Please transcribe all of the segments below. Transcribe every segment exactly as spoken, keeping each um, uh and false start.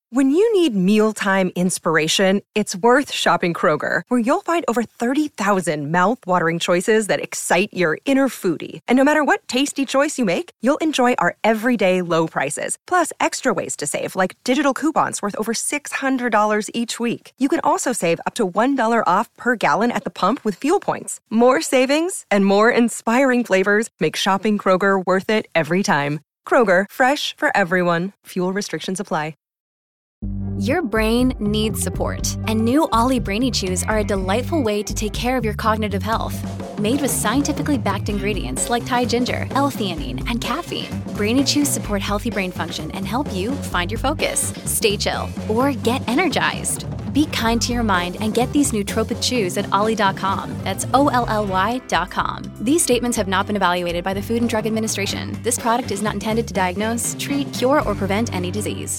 When you need mealtime inspiration, it's worth shopping Kroger, where you'll find over thirty thousand mouth-watering choices that excite your inner foodie. And no matter what tasty choice you make, you'll enjoy our everyday low prices, plus extra ways to save, like digital coupons worth over six hundred dollars each week. You can also save up to one dollar off per gallon at the pump with fuel points. More savings and more inspiring flavors make shopping Kroger worth it every time. Kroger, fresh for everyone. Fuel restrictions apply. Your brain needs support, and new Ollie Brainy Chews are a delightful way to take care of your cognitive health. Made with scientifically backed ingredients like Thai ginger, L-theanine, and caffeine, Brainy Chews support healthy brain function and help you find your focus, stay chill, or get energized. Be kind to your mind and get these nootropic chews at ollie dot com. That's O L L Y dot com. These statements have not been evaluated by the Food and Drug Administration. This product is not intended to diagnose, treat, cure, or prevent any disease.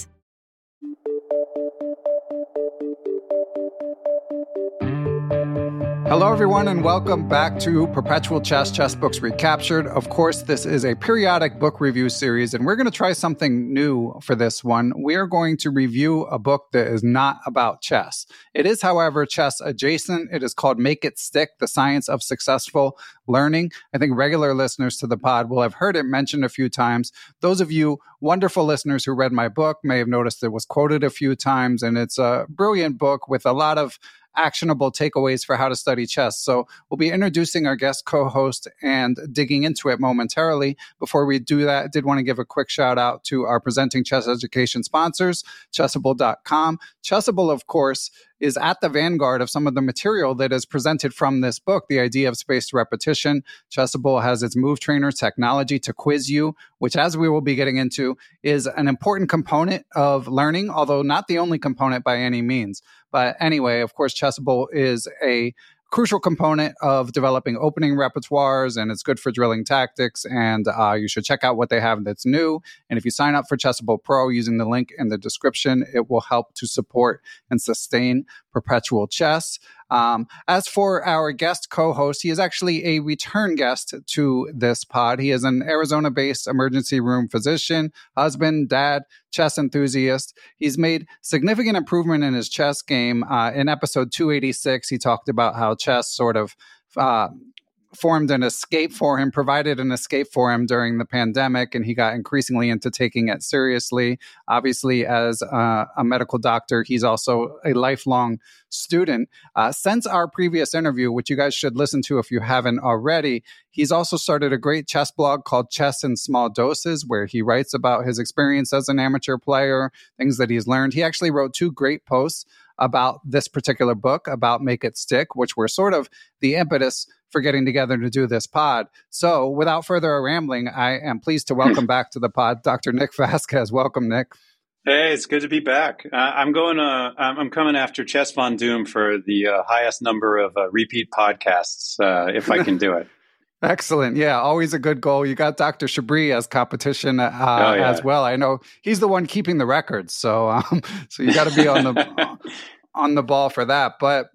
Hello, everyone, and welcome back to Perpetual Chess, Chess Books Recaptured. Of course, this is a periodic book review series, and we're going to try something new for this one. We are going to review a book that is not about chess. It is, however, chess adjacent. It is called Make It Stick, The Science of Successful Learning. I think regular listeners to the pod will have heard it mentioned a few times. Those of you wonderful listeners who read my book may have noticed it was quoted a few times, and it's a brilliant book with a lot of actionable takeaways for how to study chess. So we'll be introducing our guest co-host and digging into it momentarily. Before we do that, I did want to give a quick shout out to our presenting chess education sponsors, chessable dot com. Chessable, of course, is at the vanguard of some of the material that is presented from this book, the idea of spaced repetition. Chessable has its Move Trainer technology to quiz you, which, as we will be getting into, is an important component of learning, although not the only component by any means. But anyway, of course, Chessable is a crucial component of developing opening repertoires, and it's good for drilling tactics, and uh, you should check out what they have that's new. And if you sign up for Chessable Pro using the link in the description, it will help to support and sustain Perpetual Chess. Um, as for our guest co-host, he is actually a return guest to this pod. He is an Arizona-based emergency room physician, husband, dad, chess enthusiast. He's made significant improvement in his chess game. Uh, in episode two eighty-six, he talked about how chess sort of uh, formed an escape for him, provided an escape for him during the pandemic, and he got increasingly into taking it seriously. Obviously, as uh, a medical doctor, he's also a lifelong student. Uh, since our previous interview, which you guys should listen to if you haven't already, he's also started a great chess blog called Chess in Small Doses, where he writes about his experience as an amateur player, things that he's learned. He actually wrote two great posts about this particular book, about Make It Stick, which were sort of the impetus for getting together to do this pod. So without further rambling, I am pleased to welcome back to the pod Doctor Nick Vasquez. Welcome, Nick. Hey, it's good to be back. Uh, I'm going. Uh, I'm coming after Chess Von Doom for the uh, highest number of uh, repeat podcasts, uh, if I can do it. Excellent. Yeah, always a good goal. You got Doctor Chabris as competition uh, oh, yeah. as well. I know he's the one keeping the records, so um, so you got to be on the on the ball for that. But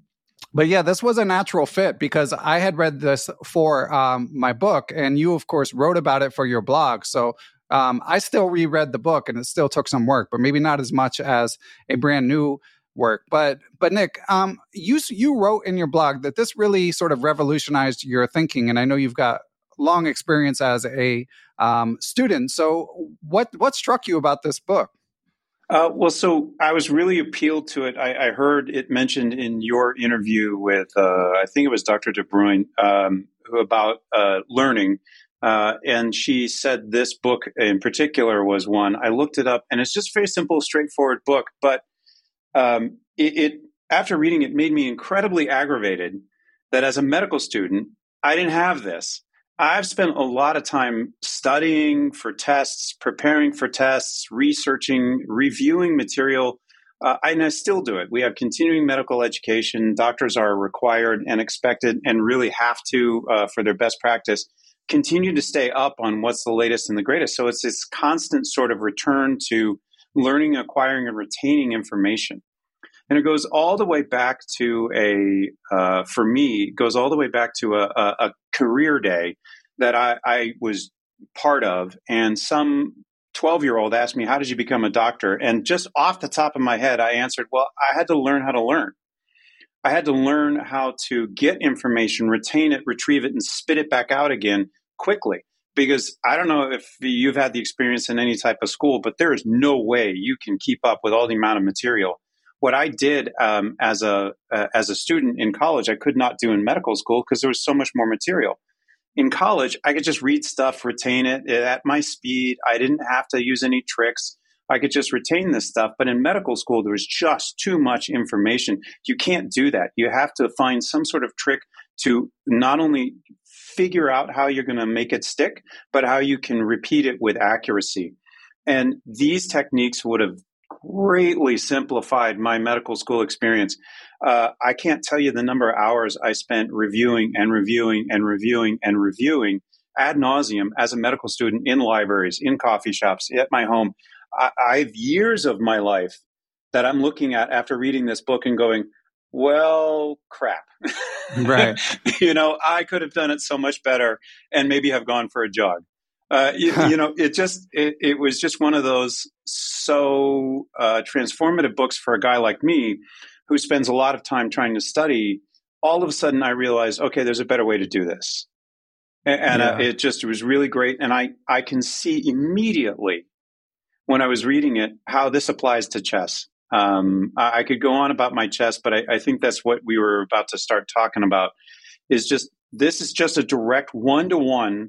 but yeah, this was a natural fit because I had read this for um, my book, and you, of course, wrote about it for your blog. So um, I still reread the book, and it still took some work, but maybe not as much as a brand new work. But but Nick, um, you you wrote in your blog that this really sort of revolutionized your thinking, and I know you've got long experience as a um, student. So what what struck you about this book? Uh, well, so I was really appealed to it. I, I heard it mentioned in your interview with, uh, I think it was Doctor De Bruin, um, about uh, learning. Uh, and she said this book in particular was one. I looked it up, and it's just a very simple, straightforward book. But um, it, it after reading it, made me incredibly aggravated that as a medical student, I didn't have this. I've spent a lot of time studying for tests, preparing for tests, researching, reviewing material, uh, and I still do it. We have continuing medical education. Doctors are required and expected and really have to, uh, for their best practice, continue to stay up on what's the latest and the greatest. So it's this constant sort of return to learning, acquiring, and retaining information. And it goes all the way back to a, uh, for me, it goes all the way back to a, a, a career day that I, I was part of. And some twelve-year-old asked me, how did you become a doctor? And just off the top of my head, I answered, well, I had to learn how to learn. I had to learn how to get information, retain it, retrieve it, and spit it back out again quickly. Because I don't know if you've had the experience in any type of school, but there is no way you can keep up with all the amount of material. What I did um, as a uh, as a student in college, I could not do in medical school because there was so much more material. In college, I could just read stuff, retain it at my speed. I didn't have to use any tricks. I could just retain this stuff. But in medical school, there was just too much information. You can't do that. You have to find some sort of trick to not only figure out how you're going to make it stick, but how you can repeat it with accuracy. And these techniques would have greatly simplified my medical school experience. Uh, I can't tell you the number of hours I spent reviewing and reviewing and reviewing and reviewing ad nauseum as a medical student in libraries, in coffee shops, at my home. I, I have years of my life that I'm looking at after reading this book and going, well, crap. Right. You know, I could have done it so much better and maybe have gone for a jog. Uh, you, you know, it just, it, it was just one of those so uh, transformative books for a guy like me who spends a lot of time trying to study. All of a sudden I realized, okay, there's a better way to do this. And, and yeah. uh, it just it was really great. And I, I can see immediately when I was reading it, how this applies to chess. Um, I, I could go on about my chess, but I, I think that's what we were about to start talking about is just, this is just a direct one-to-one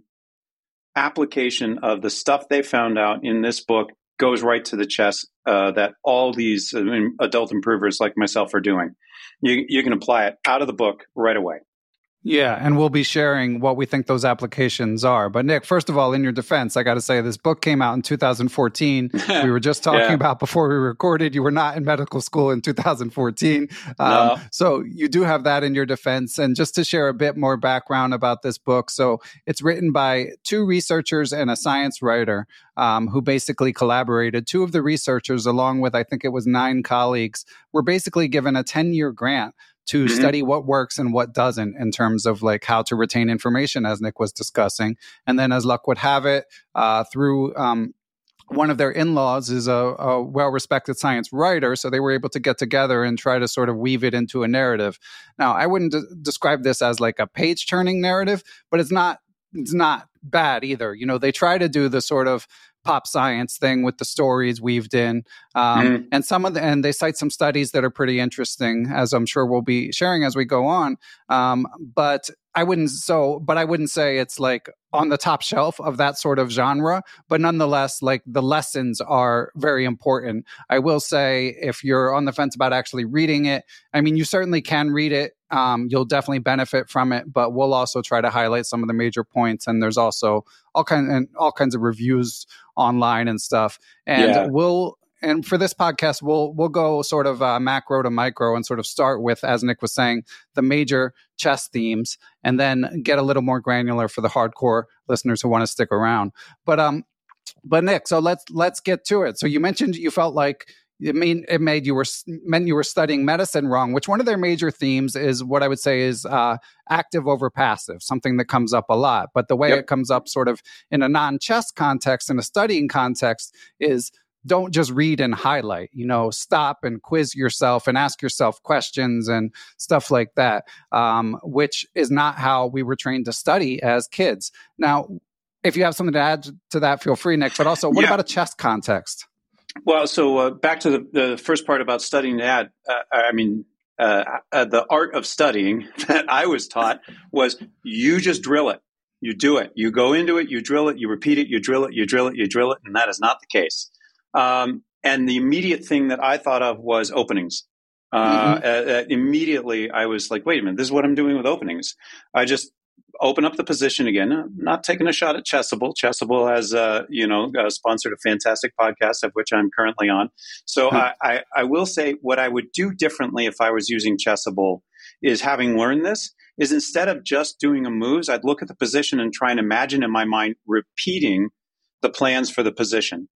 application of the stuff they found out in this book goes right to the chess uh, that all these uh, adult improvers like myself are doing. You, you can apply it out of the book right away. Yeah, and we'll be sharing what we think those applications are. But Nick, first of all, in your defense, I got to say this book came out in two thousand fourteen. We were just talking yeah. about before we recorded, you were not in medical school in two thousand fourteen. Um, no. So you do have that in your defense. And just to share a bit more background about this book. So it's written by two researchers and a science writer um, who basically collaborated. Two of the researchers, along with I think it was nine colleagues, were basically given a ten-year grant to mm-hmm. study what works and what doesn't in terms of like how to retain information, as Nick was discussing. And then as luck would have it, uh, through um, one of their in-laws is a, a well-respected science writer, so they were able to get together and try to sort of weave it into a narrative. Now, I wouldn't de- describe this as like a page-turning narrative, but it's not it's not bad either. You know, they try to do the sort of pop science thing with the stories weaved in. Um, mm-hmm. And some of the, and they cite some studies that are pretty interesting, as I'm sure we'll be sharing as we go on. Um, but I wouldn't, so, but I wouldn't say it's like on the top shelf of that sort of genre, but nonetheless, like the lessons are very important. I will say if you're on the fence about actually reading it, I mean, you certainly can read it. Um, you'll definitely benefit from it, but we'll also try to highlight some of the major points. And there's also all kinds and all kinds of reviews online and stuff. And yeah. we'll, and for this podcast, we'll we'll go sort of uh, macro to micro and sort of start with, as Nick was saying, the major chess themes, and then get a little more granular for the hardcore listeners who want to stick around. But um, but Nick, so let's let's get to it. So you mentioned you felt like it mean it made you were meant you were studying medicine wrong, which one of their major themes is what I would say is uh, active over passive, something that comes up a lot. But the way yep. it comes up sort of in a non-chess context, in a studying context, is don't just read and highlight, you know, stop and quiz yourself and ask yourself questions and stuff like that, um, which is not how we were trained to study as kids. Now, if you have something to add to that, feel free, Nick. But also, what yeah. about a chess context? Well, so uh, back to the, the first part about studying ad, uh, I mean, uh, uh, the art of studying that I was taught was you just drill it. You do it. You go into it, you drill it, you repeat it, you drill it, you drill it, you drill it. And that is not the case. Um, and the immediate thing that I thought of was openings. Uh, mm-hmm. uh, immediately, I was like, wait a minute, this is what I'm doing with openings. I just open up the position again. I'm not taking a shot at Chessable. Chessable has, uh, you know, uh, sponsored a fantastic podcast of which I'm currently on. So mm-hmm. I, I, I will say what I would do differently if I was using Chessable is, having learned this, is instead of just doing a moves, I'd look at the position and try and imagine in my mind repeating the plans for the position.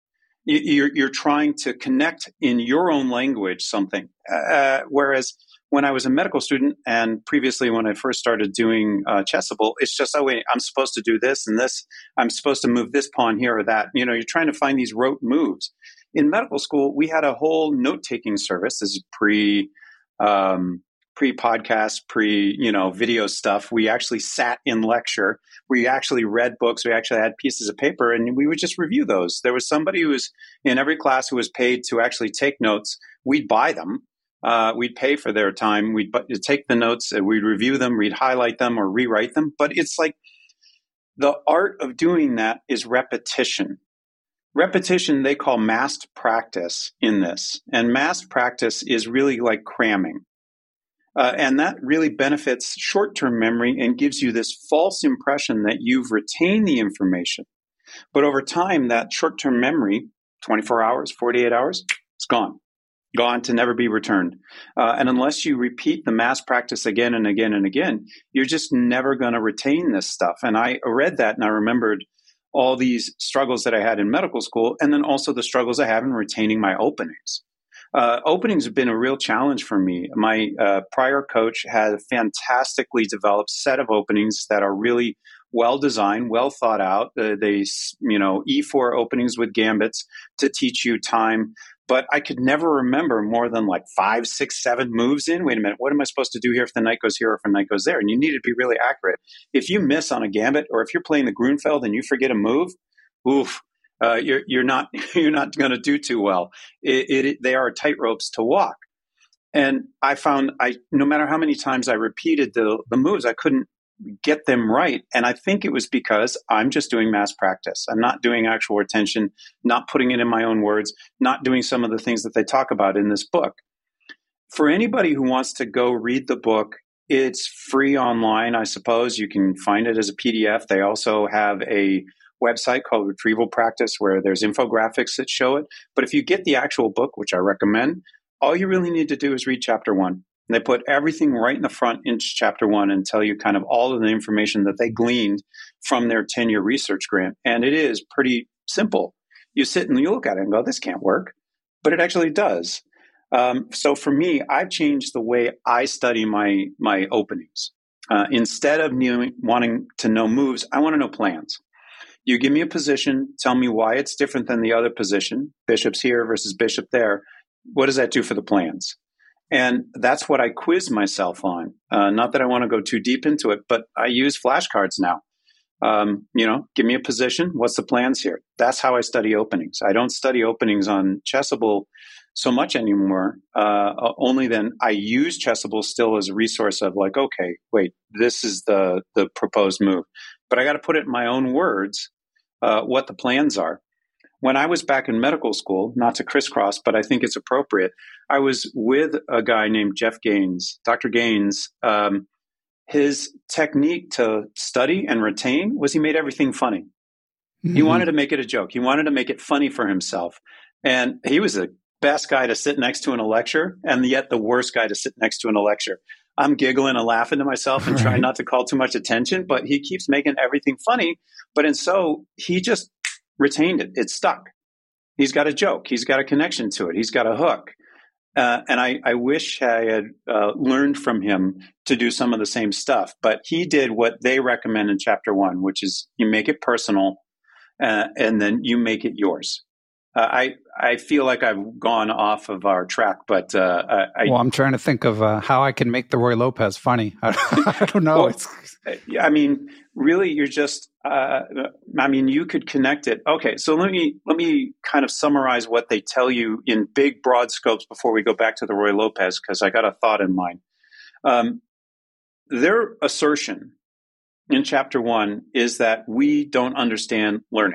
you're, you're trying to connect in your own language something. Uh, whereas when I was a medical student and previously when I first started doing uh, Chessable, it's just, oh, wait, I'm supposed to do this and this. I'm supposed to move this pawn here or that. You know, you're trying to find these rote moves. In medical school, we had a whole note-taking service. This is pre, um, pre-podcast, pre, you know, video stuff. We actually sat in lecture. We actually read books. We actually had pieces of paper, and we would just review those. There was somebody who was in every class who was paid to actually take notes. We'd buy them. Uh, we'd pay for their time. We'd take the notes, and we'd review them, we'd highlight them or rewrite them. But it's like the art of doing that is repetition. Repetition, they call massed practice in this. And massed practice is really like cramming. Uh, and that really benefits short-term memory and gives you this false impression that you've retained the information. But over time, that short-term memory, twenty-four hours, forty-eight hours, it's gone. Gone to never be returned. Uh, and unless you repeat the mass practice again and again and again, you're just never going to retain this stuff. And I read that and I remembered all these struggles that I had in medical school, and then also the struggles I have in retaining my openings. Uh, openings have been a real challenge for me. My uh, prior coach had a fantastically developed set of openings that are really well designed, well thought out. Uh, they, you know, E four openings with gambits to teach you time. But I could never remember more than like five, six, seven moves in. Wait a minute, what am I supposed to do here if the knight goes here or if the knight goes there? And you need to be really accurate. If you miss on a gambit, or if you're playing the Grunfeld and you forget a move, oof, uh, you're you're not you're not going to do too well. It, it, they are tight ropes to walk. And I found I no matter how many times I repeated the the moves, I couldn't get them right. And I think it was because I'm just doing mass practice. I'm not doing actual retention, not putting it in my own words, not doing some of the things that they talk about in this book. For anybody who wants to go read the book, it's free online, I suppose. You can find it as a P D F. They also have a website called Retrieval Practice where there's infographics that show it. But if you get the actual book, which I recommend, all you really need to do is read chapter one. And they put everything right in the front in chapter one and tell you kind of all of the information that they gleaned from their ten-year research grant. And it is pretty simple. You sit and you look at it and go, this can't work. But it actually does. Um, so for me, I've changed the way I study my, my openings. Uh, instead of knew, wanting to know moves, I want to know plans. You give me a position, tell me why it's different than the other position, bishop's here versus bishop there. What does that do for the plans? And that's what I quiz myself on. Uh, not that I want to go too deep into it, but I use flashcards now. Um, you know, give me a position. What's the plans here? That's how I study openings. I don't study openings on Chessable so much anymore. Uh, only then I use Chessable still as a resource of like, okay, wait, this is the the proposed move. But I got to put it in my own words, uh, what the plans are. When I was back in medical school, not to crisscross, but I think it's appropriate, I was with a guy named Jeff Gaines. Doctor Gaines, um, his technique to study and retain was he made everything funny. Mm-hmm. He wanted to make it a joke. He wanted to make it funny for himself. And he was the best guy to sit next to in a lecture, and yet the worst guy to sit next to in a lecture. I'm giggling and laughing to myself and right. trying not to call too much attention, but he keeps making everything funny. But and so he just retained it. It stuck. He's got a joke. He's got a connection to it. He's got a hook. Uh, and I, I wish I had uh, learned from him to do some of the same stuff. But he did what they recommend in chapter one, which is you make it personal uh, and then you make it yours. Uh, I I feel like I've gone off of our track, but uh, I, well, I'm trying to think of uh, how I can make the Roy Lopez funny. I, I don't know. Well, it's... I mean, really, you're just. Uh, I mean, you could connect it. Okay, so let me let me kind of summarize what they tell you in big, broad scopes before we go back to the Roy Lopez, because I got a thought in mind. Um, their assertion in chapter one is that we don't understand learning.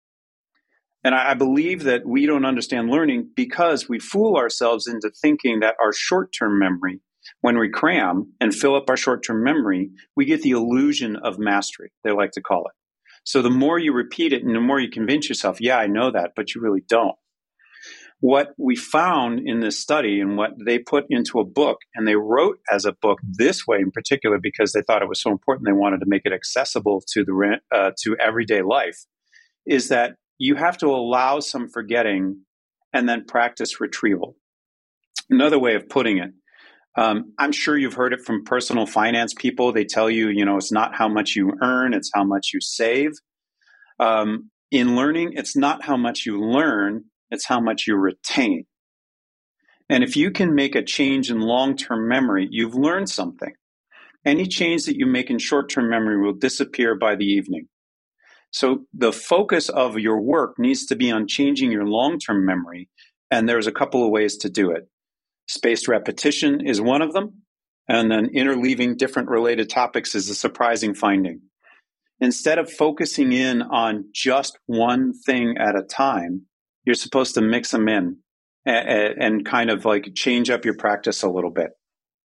And I believe that we don't understand learning because we fool ourselves into thinking that our short-term memory, when we cram and fill up our short-term memory, we get the illusion of mastery, they like to call it. So the more you repeat it and the more you convince yourself, yeah, I know that, but you really don't. What we found in this study and what they put into a book, and they wrote as a book this way in particular because they thought it was so important, they wanted to make it accessible to the uh, to everyday life, is that you have to allow some forgetting and then practice retrieval. Another way of putting it, um, I'm sure you've heard it from personal finance people. They tell you, you know, it's not how much you earn, it's how much you save. Um, in learning, it's not how much you learn, it's how much you retain. And if you can make a change in long-term memory, you've learned something. Any change that you make in short-term memory will disappear by the evening. So the focus of your work needs to be on changing your long-term memory, and there's a couple of ways to do it. Spaced repetition is one of them, and then interleaving different related topics is a surprising finding. Instead of focusing in on just one thing at a time, you're supposed to mix them in and, and kind of like change up your practice a little bit.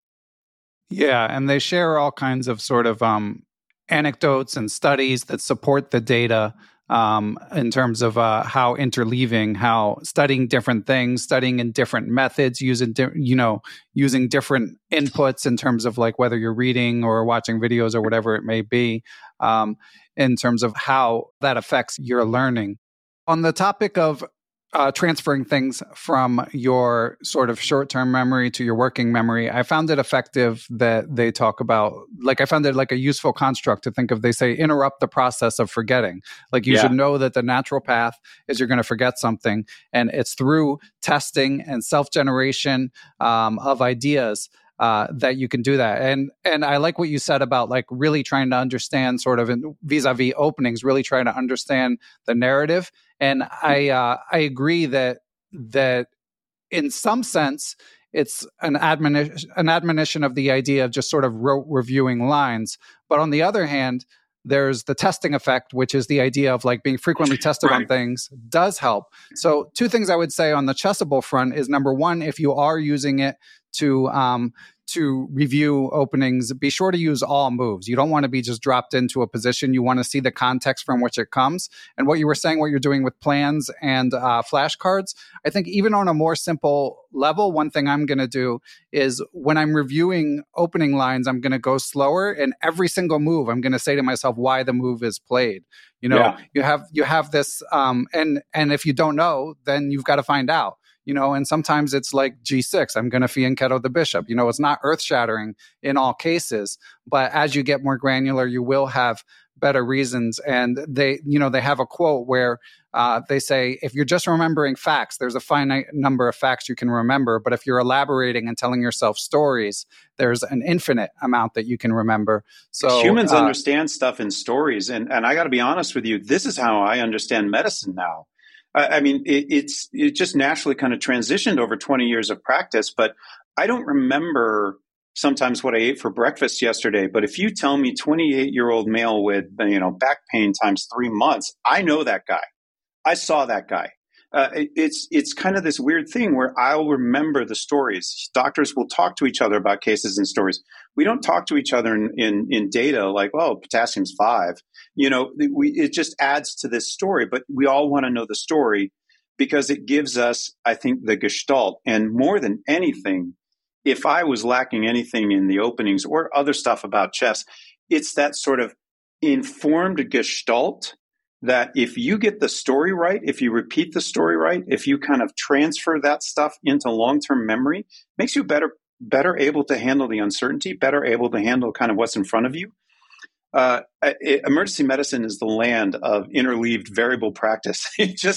Yeah, and they share all kinds of sort of um, anecdotes and studies that support the data um, in terms of uh, how interleaving, how studying different things, studying in different methods, using di- you know using different inputs in terms of like whether you're reading or watching videos or whatever it may be, um, in terms of how that affects your learning. On the topic of Uh, transferring things from your sort of short-term memory to your working memory, I found it effective that they talk about, like I found it like a useful construct to think of. They say interrupt the process of forgetting. Like you Yeah. should know that the natural path is you're going to forget something. And it's through testing and self-generation um, of ideas Uh, that you can do that. And and I like what you said about like really trying to understand sort of in, vis-a-vis openings, really trying to understand the narrative. And I uh, I agree that that in some sense it's an admonition an admonition of the idea of just sort of rote reviewing lines. But on the other hand, there's the testing effect, which is the idea of like being frequently tested Right. on things does help. So two things I would say on the Chessable front is, number one, if you are using it to um, to review openings, be sure to use all moves. You don't want to be just dropped into a position. You want to see the context from which it comes. And what you were saying, what you're doing with plans and uh, flashcards, I think even on a more simple level, one thing I'm going to do is when I'm reviewing opening lines, I'm going to go slower, and every single move, I'm going to say to myself why the move is played. You know, Yeah. you have you have this, um, and and if you don't know, then you've got to find out. You know, and sometimes it's like G six, I'm going to fianchetto the bishop. You know, it's not earth-shattering in all cases, but as you get more granular, you will have better reasons. And they, you know, they have a quote where uh, they say, if you're just remembering facts, there's a finite number of facts you can remember. But if you're elaborating and telling yourself stories, there's an infinite amount that you can remember. So humans uh, understand stuff in stories. And, and I got to be honest with you, this is how I understand medicine now. I mean, it, it's it just naturally kind of transitioned over twenty years of practice, but I don't remember sometimes what I ate for breakfast yesterday. But if you tell me twenty-eight-year-old male with, you know, back pain times three months, I know that guy. I saw that guy. Uh, it, it's it's kind of this weird thing where I'll remember the stories. Doctors will talk to each other about cases and stories. We don't talk to each other in, in, in data like, oh, potassium's five. You know, we, it just adds to this story. But we all want to know the story because it gives us, I think, the gestalt. And more than anything, if I was lacking anything in the openings or other stuff about chess, it's that sort of informed gestalt that if you get the story right, if you repeat the story right, if you kind of transfer that stuff into long-term memory, makes you better better able to handle the uncertainty, better able to handle kind of what's in front of you. Uh, it, emergency medicine is the land of interleaved variable practice. It just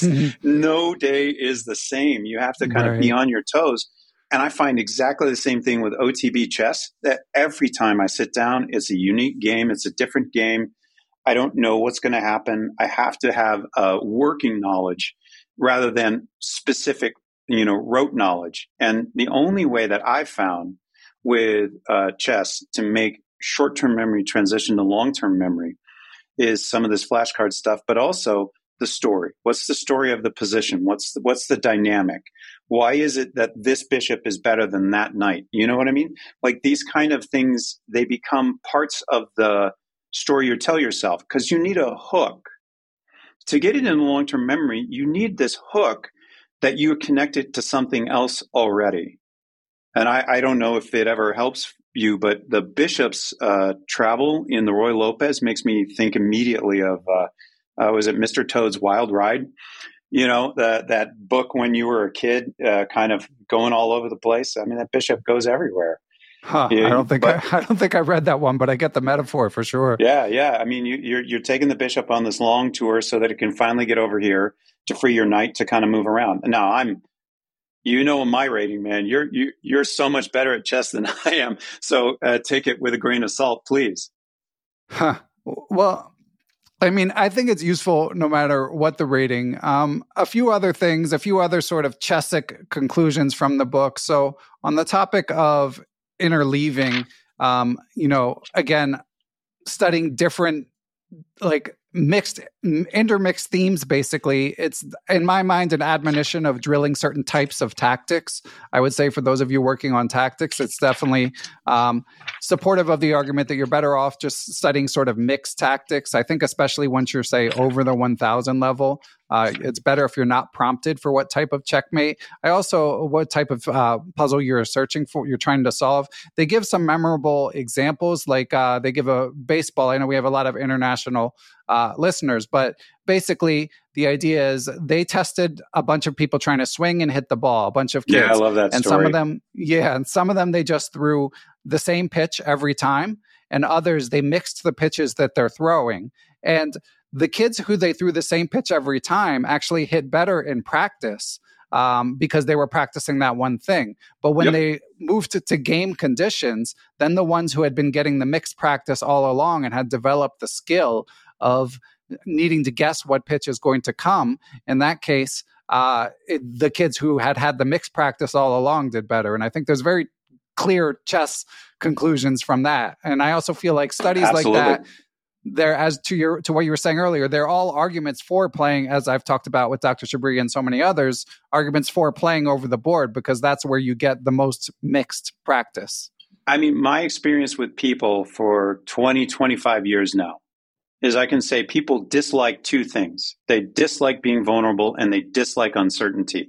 no day is the same. You have to kind Right. of be on your toes. And I find exactly the same thing with O T B chess, that every time I sit down, it's a unique game. It's a different game. I don't know what's going to happen. I have to have uh, working knowledge rather than specific, you know, rote knowledge. And the only way that I've found with uh, chess to make short-term memory transition to long-term memory is some of this flashcard stuff, but also the story. What's the story of the position? What's the, what's the dynamic? Why is it that this bishop is better than that knight? You know what I mean? Like these kind of things, they become parts of the story you tell yourself, because you need a hook. To get it in long-term memory, you need this hook that you connect it to something else already. And I, I don't know if it ever helps you, but the bishop's uh, travel in the Roy Lopez makes me think immediately of uh, Uh, was it Mister Toad's Wild Ride? You know, the, that book when you were a kid, uh, kind of going all over the place. I mean, that bishop goes everywhere. Huh, you, I don't think but, I, I don't think I read that one, but I get the metaphor for sure. Yeah, yeah. I mean, you, you're you're taking the bishop on this long tour so that it can finally get over here to free your knight to kind of move around. Now, I'm, you know, my rating, man. You're you you're so much better at chess than I am. So uh, take it with a grain of salt, please. Huh. Well, I mean, I think it's useful no matter what the rating. Um, a few other things, a few other sort of chessic conclusions from the book. So on the topic of interleaving, um, you know, again, studying different, like mixed, intermixed themes, basically. It's, in my mind, an admonition of drilling certain types of tactics. I would say for those of you working on tactics, it's definitely um, supportive of the argument that you're better off just studying sort of mixed tactics. I think especially once you're, say, over the one thousand level, uh, it's better if you're not prompted for what type of checkmate. I also, what type of uh, puzzle you're searching for, you're trying to solve. They give some memorable examples, like uh, they give a baseball. I know we have a lot of international uh, listeners, but basically the idea is they tested a bunch of people trying to swing and hit the ball, a bunch of kids. Yeah, I love that and story. some of them, yeah, and some of them they just threw the same pitch every time, and others they mixed the pitches that they're throwing. And the kids who they threw the same pitch every time actually hit better in practice um, because they were practicing that one thing. But when yep. they moved to, to game conditions, then the ones who had been getting the mixed practice all along and had developed the skill of needing to guess what pitch is going to come, in that case, uh, it, the kids who had had the mixed practice all along did better. And I think there's very clear chess conclusions from that. And I also feel like studies Absolutely. like that, they're, as to your to what you were saying earlier, they're all arguments for playing, as I've talked about with Doctor Chabria and so many others, arguments for playing over the board, because that's where you get the most mixed practice. I mean, my experience with people for twenty, twenty-five years now is I can say people dislike two things. They dislike being vulnerable and they dislike uncertainty.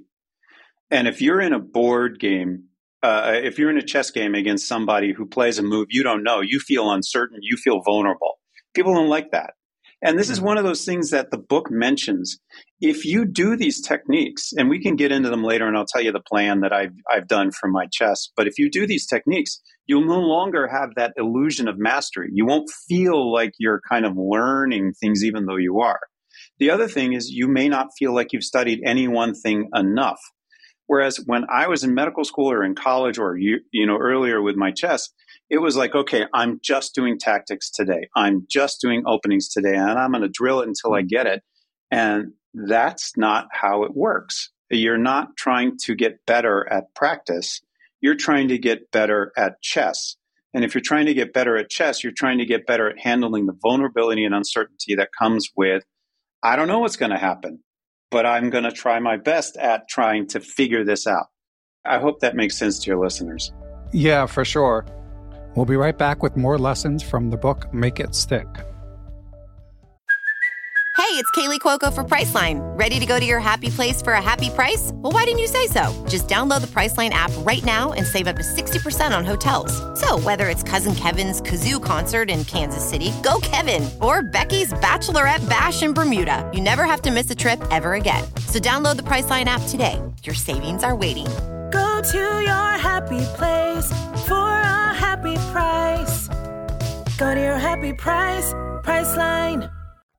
And if you're in a board game, uh, if you're in a chess game against somebody who plays a move you don't know, you feel uncertain, you feel vulnerable. People don't like that. And this is one of those things that the book mentions. If you do these techniques, and we can get into them later, and I'll tell you the plan that I've, I've done for my chess, but if you do these techniques, you'll no longer have that illusion of mastery. You won't feel like you're kind of learning things even though you are. The other thing is you may not feel like you've studied any one thing enough. Whereas when I was in medical school or in college or you, you know earlier with my chess, it was like, okay, I'm just doing tactics today. I'm just doing openings today, and I'm going to drill it until I get it. And that's not how it works. You're not trying to get better at practice. You're trying to get better at chess. And if you're trying to get better at chess, you're trying to get better at handling the vulnerability and uncertainty that comes with, I don't know what's going to happen, but I'm going to try my best at trying to figure this out. I hope that makes sense to your listeners. Yeah, for sure. We'll be right back with more lessons from the book, Make It Stick. Hey, it's Kaylee Cuoco for Priceline. Ready to go to your happy place for a happy price? Well, why didn't you say so? Just download the Priceline app right now and save up to sixty percent on hotels. So whether it's Cousin Kevin's Kazoo Concert in Kansas City, go Kevin, or Becky's Bachelorette Bash in Bermuda, you never have to miss a trip ever again. So download the Priceline app today. Your savings are waiting. Go to your happy place for a happy price. Go to your happy price, Priceline.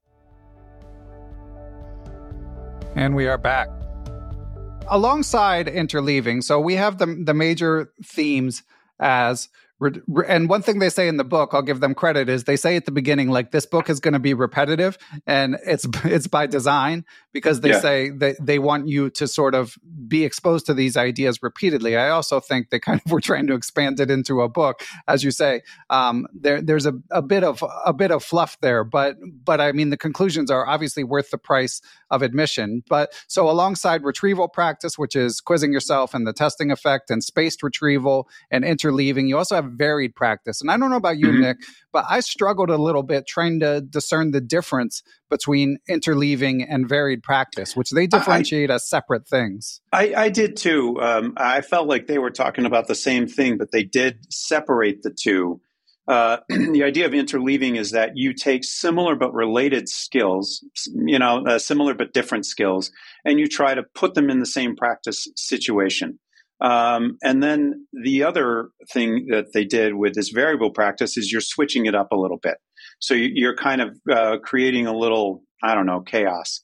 And we are back. Alongside interleaving, so we have the the major themes as, and one thing they say in the book, I'll give them credit, is they say at the beginning, like, this book is going to be repetitive, and it's it's by design, because they yeah. say that they want you to sort of be exposed to these ideas repeatedly. I also think they kind of were trying to expand it into a book, as you say. Um, there there's a, a bit of a bit of fluff there, but but I mean the conclusions are obviously worth the price of admission. But so alongside retrieval practice, which is quizzing yourself and the testing effect, and spaced retrieval and interleaving, you also have varied practice. And I don't know about you, mm-hmm. Nick, but I struggled a little bit trying to discern the difference between interleaving and varied practice, which they differentiate I, as separate things. I, I did too. Um, I felt like they were talking about the same thing, but they did separate the two. Uh, the idea of interleaving is that you take similar but related skills, you know, uh, similar but different skills, and you try to put them in the same practice situation. Um, and then the other thing that they did with this variable practice is you're switching it up a little bit. So you're kind of uh, creating a little, I don't know, chaos.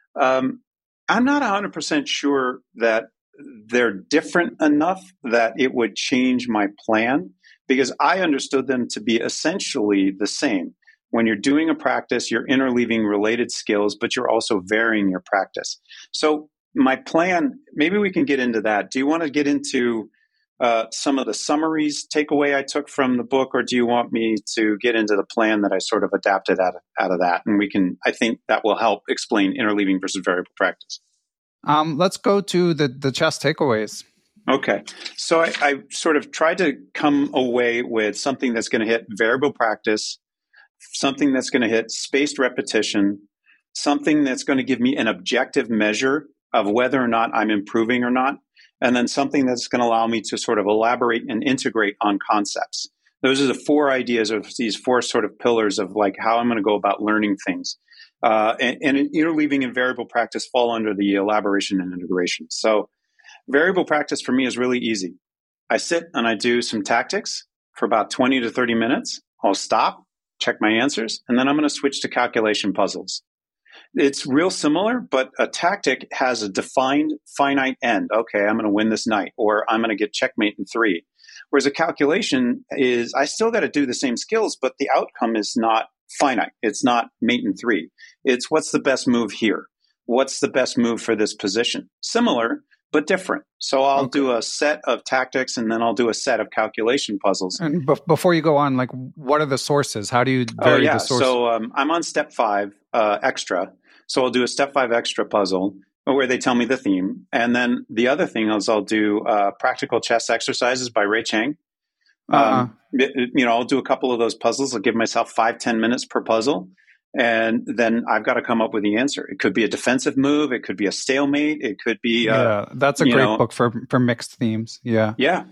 Um, I'm not one hundred percent sure that they're different enough that it would change my plan, because I understood them to be essentially the same. When you're doing a practice, you're interleaving related skills, but you're also varying your practice. So my plan, maybe we can get into that. Do you want to get into uh, some of the summaries takeaway I took from the book, or do you want me to get into the plan that I sort of adapted out of, out of that? And we can, I think that will help explain interleaving versus variable practice. Um, let's go to the, the chess takeaways. Okay. So I, I sort of tried to come away with something that's going to hit variable practice, something that's going to hit spaced repetition, something that's going to give me an objective measure of whether or not I'm improving or not, and then something that's going to allow me to sort of elaborate and integrate on concepts. Those are the four ideas of these four sort of pillars of like how I'm going to go about learning things. Uh, and, and interleaving and variable practice fall under the elaboration and integration. So variable practice for me is really easy. I sit and I do some tactics for about twenty to thirty minutes. I'll stop, check my answers, and then I'm going to switch to calculation puzzles. It's real similar, but a tactic has a defined finite end. Okay, I'm going to win this night, or I'm going to get checkmate in three. Whereas a calculation is, I still got to do the same skills, but the outcome is not finite. It's not mate in three. It's what's the best move here? What's the best move for this position? Similar, but different. So I'll okay. do a set of tactics, and then I'll do a set of calculation puzzles. And be- before you go on, like, what are the sources? How do you vary oh, yeah. the sources? So um, I'm on step five uh, extra. So I'll do a step five extra puzzle where they tell me the theme. And then the other thing is I'll do uh, practical chess exercises by Ray Chang. Uh-huh. Um, you know, I'll do a couple of those puzzles. I'll give myself five, ten minutes per puzzle. And then I've got to come up with the answer. It could be a defensive move. It could be a stalemate. It could be... Uh, yeah, that's a great know, book for, for mixed themes. Yeah. Yeah.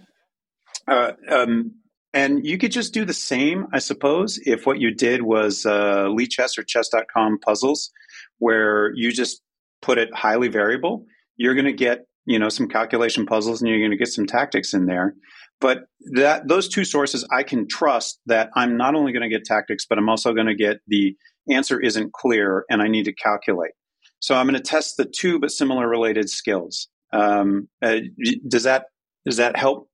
Uh, um, and you could just do the same, I suppose, if what you did was uh, Lichess or chess dot com puzzles, where you just put it highly variable. You're going to get, you know, some calculation puzzles, and you're going to get some tactics in there. But that those two sources, I can trust that I'm not only going to get tactics, but I'm also going to get the answer isn't clear and I need to calculate. So I'm going to test the two but similar related skills. Um, uh, does that does that help?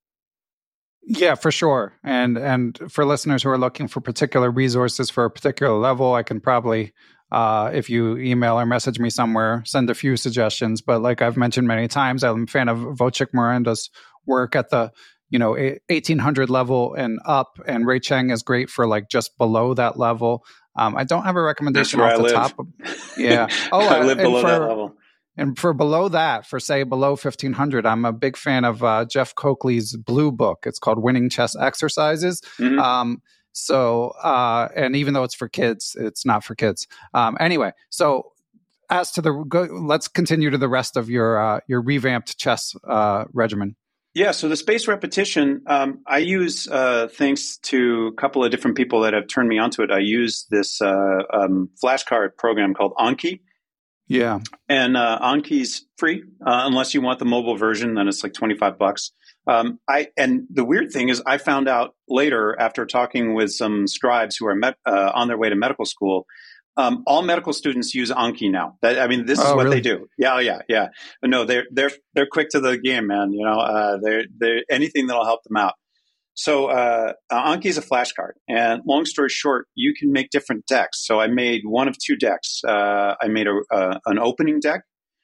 Yeah, for sure. And and for listeners who are looking for particular resources for a particular level, I can probably, uh, if you email or message me somewhere, send a few suggestions. But like I've mentioned many times, I'm a fan of Wojciech Miranda's work at the you know, eighteen hundred level and up, and Ray Chang is great for like just below that level. Um, I don't have a recommendation off I the live. top. Of, yeah. Oh, I live below for, that level. And for below that, for say below fifteen hundred, I'm a big fan of uh, Jeff Coakley's blue book. It's called Winning Chess Exercises. Mm-hmm. Um, so, uh, and even though it's for kids, it's not for kids. Um, anyway, so as to the, go, let's continue to the rest of your uh, your revamped chess uh, regimen. Yeah, so the spaced repetition, um, I use, uh, thanks to a couple of different people that have turned me onto it, I use this uh, um, flashcard program called Anki. Yeah. And uh, Anki's free, uh, unless you want the mobile version, then it's like twenty-five bucks. Um, I And the weird thing is I found out later after talking with some scribes who are met, uh, on their way to medical school, Um, all medical students use Anki now. That, I mean, this is oh, what really? they do. Yeah, yeah, yeah. But no, they're they're they're quick to the game, man. You know, uh, they're they anything that'll help them out. So uh, Anki is a flashcard, and long story short, you can make different decks. So I made one of two decks. Uh, I made a uh, an opening deck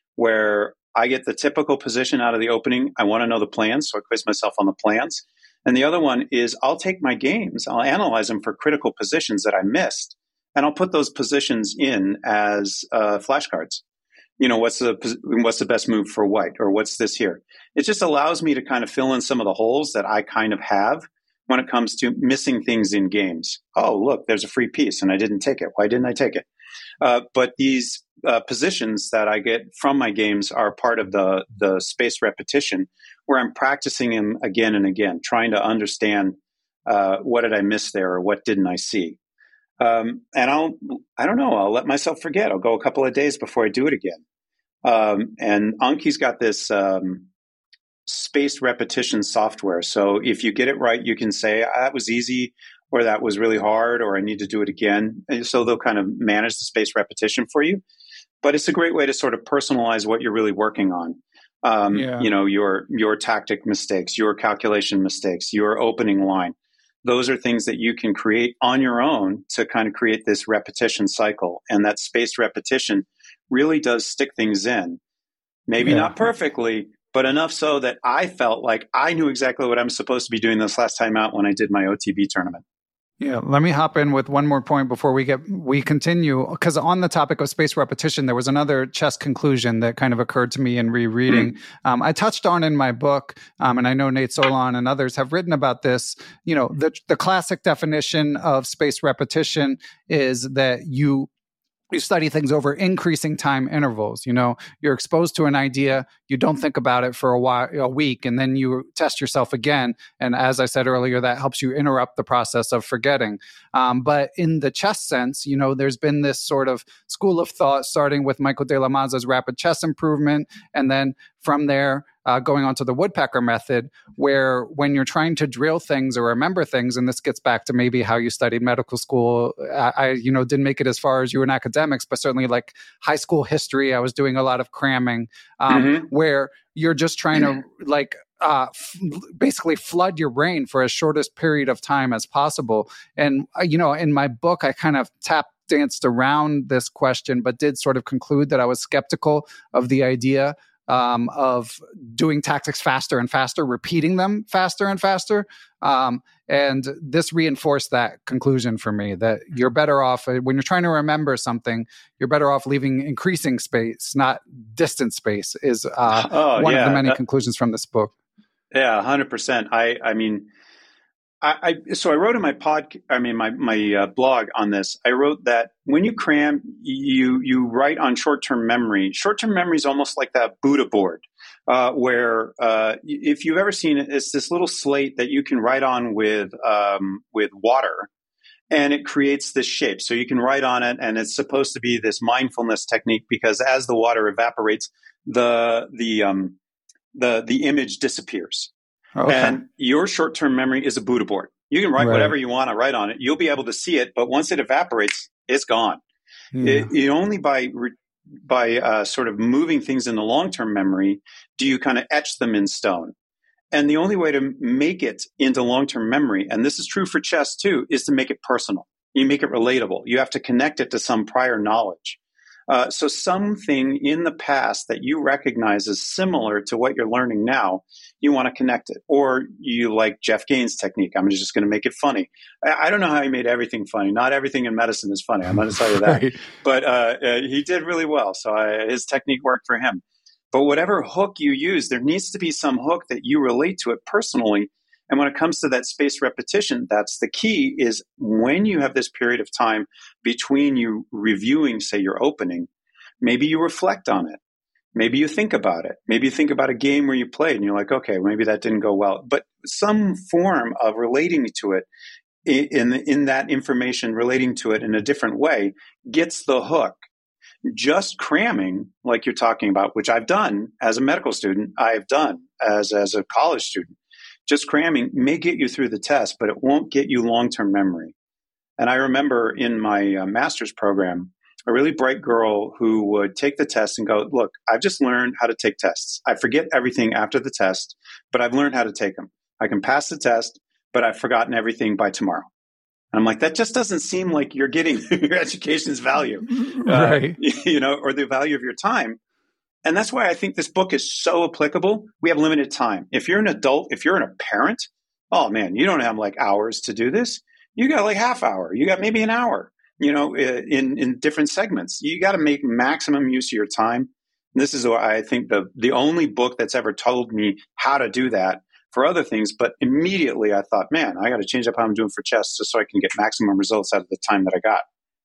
where I get the typical position out of the opening. I want to know the plans, so I quiz myself on the plans. And the other one is I'll take my games, I'll analyze them for critical positions that I missed. And I'll put those positions in as uh, flashcards. You know, what's the what's the best move for white, or what's this here? It just allows me to kind of fill in some of the holes that I kind of have when it comes to missing things in games. Oh, look, there's a free piece, and I didn't take it. Why didn't I take it? Uh, but these uh, positions that I get from my games are part of the the spaced repetition, where I'm practicing them again and again, trying to understand Uh, what did I miss there, or what didn't I see? Um, and I'll, I don't know, I'll let myself forget. I'll go a couple of days before I do it again. Um, and Anki's got this um, spaced repetition software. So if you get it right, you can say, ah, that was easy, or that was really hard, or I need to do it again. And so they'll kind of manage the spaced repetition for you. But it's a great way to sort of personalize what you're really working on. Um, yeah. You know, your your tactic mistakes, your calculation mistakes, your opening line. Those are things that you can create on your own to kind of create this repetition cycle. And that spaced repetition really does stick things in. Maybe yeah. not perfectly, but enough so that I felt like I knew exactly what I'm supposed to be doing this last time out when I did my O T B tournament. Yeah, let me hop in with one more point before we get we continue. Because on the topic of spaced repetition, there was another chess conclusion that kind of occurred to me in rereading. Mm-hmm. Um, I touched on in my book, um, and I know Nate Solon and others have written about this. You know, the the classic definition of spaced repetition is that you you study things over increasing time intervals. You know, you're exposed to an idea, you don't think about it for a while, a week, and then you test yourself again. And as I said earlier, that helps you interrupt the process of forgetting. Um, but in the chess sense, you know, there's been this sort of school of thought starting with Michael de la Mazza's rapid chess improvement, and then from there, Uh, going on to the woodpecker method, where when you're trying to drill things or remember things, and this gets back to maybe how you studied medical school. I, I, you know, didn't make it as far as you in academics, but certainly like high school history, I was doing a lot of cramming, um, mm-hmm. where you're just trying to like uh, f- basically flood your brain for as shortest period of time as possible. And, uh, you know, in my book, I kind of tapped danced around this question, but did sort of conclude that I was skeptical of the idea Um, of doing tactics faster and faster, repeating them faster and faster. Um, and this reinforced that conclusion for me, that you're better off, when you're trying to remember something, you're better off leaving increasing space, not distant space, is uh, oh, one yeah. of the many that, conclusions from this book. Yeah, one hundred percent. I, I mean, I, I, so I wrote in my pod, I mean, my, my uh, blog on this, I wrote that when you cram, you, you write on short-term memory. Short-term memory is almost like that Buddha board, uh, where, uh, if you've ever seen it, it's this little slate that you can write on with, um, with water, and it creates this shape. So you can write on it, and it's supposed to be this mindfulness technique, because as the water evaporates, the, the, um, the, the image disappears. Okay. And your short-term memory is a Buddha board. You can write right. whatever you want to write on it. You'll be able to see it, but once it evaporates, it's gone. Yeah. It, it only by by uh, sort of moving things in the long-term memory do you kind of etch them in stone. And the only way to make it into long-term memory, and this is true for chess too, is to make it personal. You make it relatable. You have to connect it to some prior knowledge. Uh, so something in the past that you recognize as similar to what you're learning now, you want to connect it. Or you like Jeff Gaines' technique. I'm just going to make it funny. I, I don't know how he made everything funny. Not everything in medicine is funny. I'm going to tell you that. Right. But uh, uh, he did really well. So I, his technique worked for him. But whatever hook you use, there needs to be some hook that you relate to it personally. And when it comes to that spaced repetition, that's the key, is when you have this period of time between you reviewing, say, your opening, maybe you reflect on it. Maybe you think about it. Maybe you think about a game where you played and you're like, okay, maybe that didn't go well. But some form of relating to it, in, in that information, relating to it in a different way, gets the hook. Just cramming, like you're talking about, which I've done as a medical student, I've done as, as a college student. Just cramming may get you through the test, but it won't get you long-term memory. And I remember in my uh, master's program, a really bright girl who would take the test and go, look, I've just learned how to take tests. I forget everything after the test, but I've learned how to take them. I can pass the test, but I've forgotten everything by tomorrow. And I'm like, that just doesn't seem like you're getting your education's value, right? Uh, you know, or the value of your time. And that's why I think this book is so applicable. We have limited time. If you're an adult, if you're a parent, oh man, you don't have like hours to do this. You got like half hour. You got maybe an hour, you know, in, in different segments. You got to make maximum use of your time. And this is why I think the, the only book that's ever told me how to do that for other things. But immediately I thought, man, I got to change up how I'm doing for chess just so I can get maximum results out of the time that I got.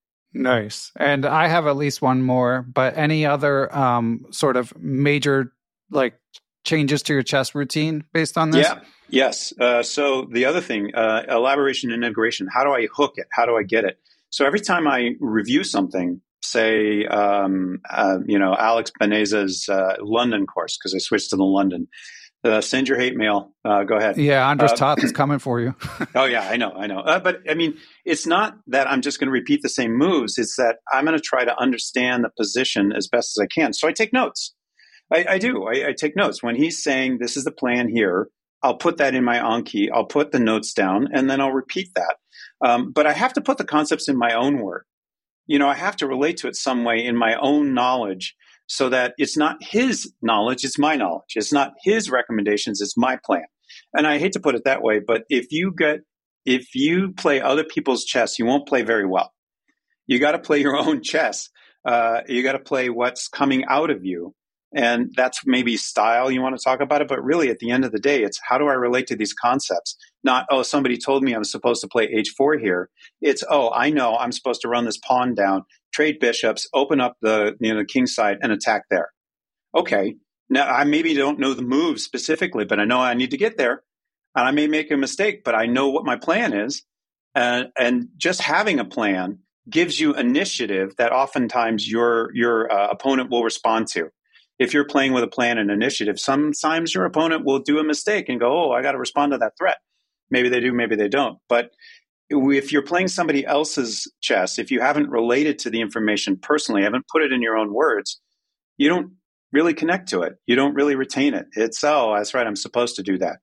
Nice. And I have at least one more, but any other um, sort of major like changes to your chess routine based on this? Yeah. Yes. Uh, so the other thing, uh, elaboration and integration. How do I hook it? How do I get it? So every time I review something, say, um, uh, you know, Alex Beneza's uh, London course, because I switched to the London. Uh, send your hate mail. Uh, go ahead. Yeah, Andres uh, Toth is coming for you. Oh, yeah, I know, I know. Uh, but, I mean, it's not that I'm just going to repeat the same moves. It's that I'm going to try to understand the position as best as I can. So I take notes. I, I do. I, I take notes. When he's saying this is the plan here, I'll put that in my Anki. I'll put the notes down, and then I'll repeat that. Um, but I have to put the concepts in my own word. You know, I have to relate to it some way in my own knowledge, so that it's not his knowledge, it's my knowledge. It's not his recommendations, it's my plan. And I hate to put it that way, but if you get, if you play other people's chess, you won't play very well. You got to play your own chess. Uh, you got to play what's coming out of you. And that's maybe style you want to talk about it. But really, at the end of the day, it's how do I relate to these concepts? Not, oh, somebody told me I'm supposed to play H four here. It's, oh, I know I'm supposed to run this pawn down, trade bishops, open up the, you know, the king side and attack there. Okay. Now, I maybe don't know the moves specifically, but I know I need to get there. And I may make a mistake, but I know what my plan is. Uh, and just having a plan gives you initiative that oftentimes your, your uh, opponent will respond to. If you're playing with a plan and initiative, sometimes your opponent will do a mistake and go, oh, I got to respond to that threat. Maybe they do, maybe they don't. But if you're playing somebody else's chess, if you haven't related to the information personally, haven't put it in your own words, you don't really connect to it. You don't really retain it. It's, oh, that's right, I'm supposed to do that.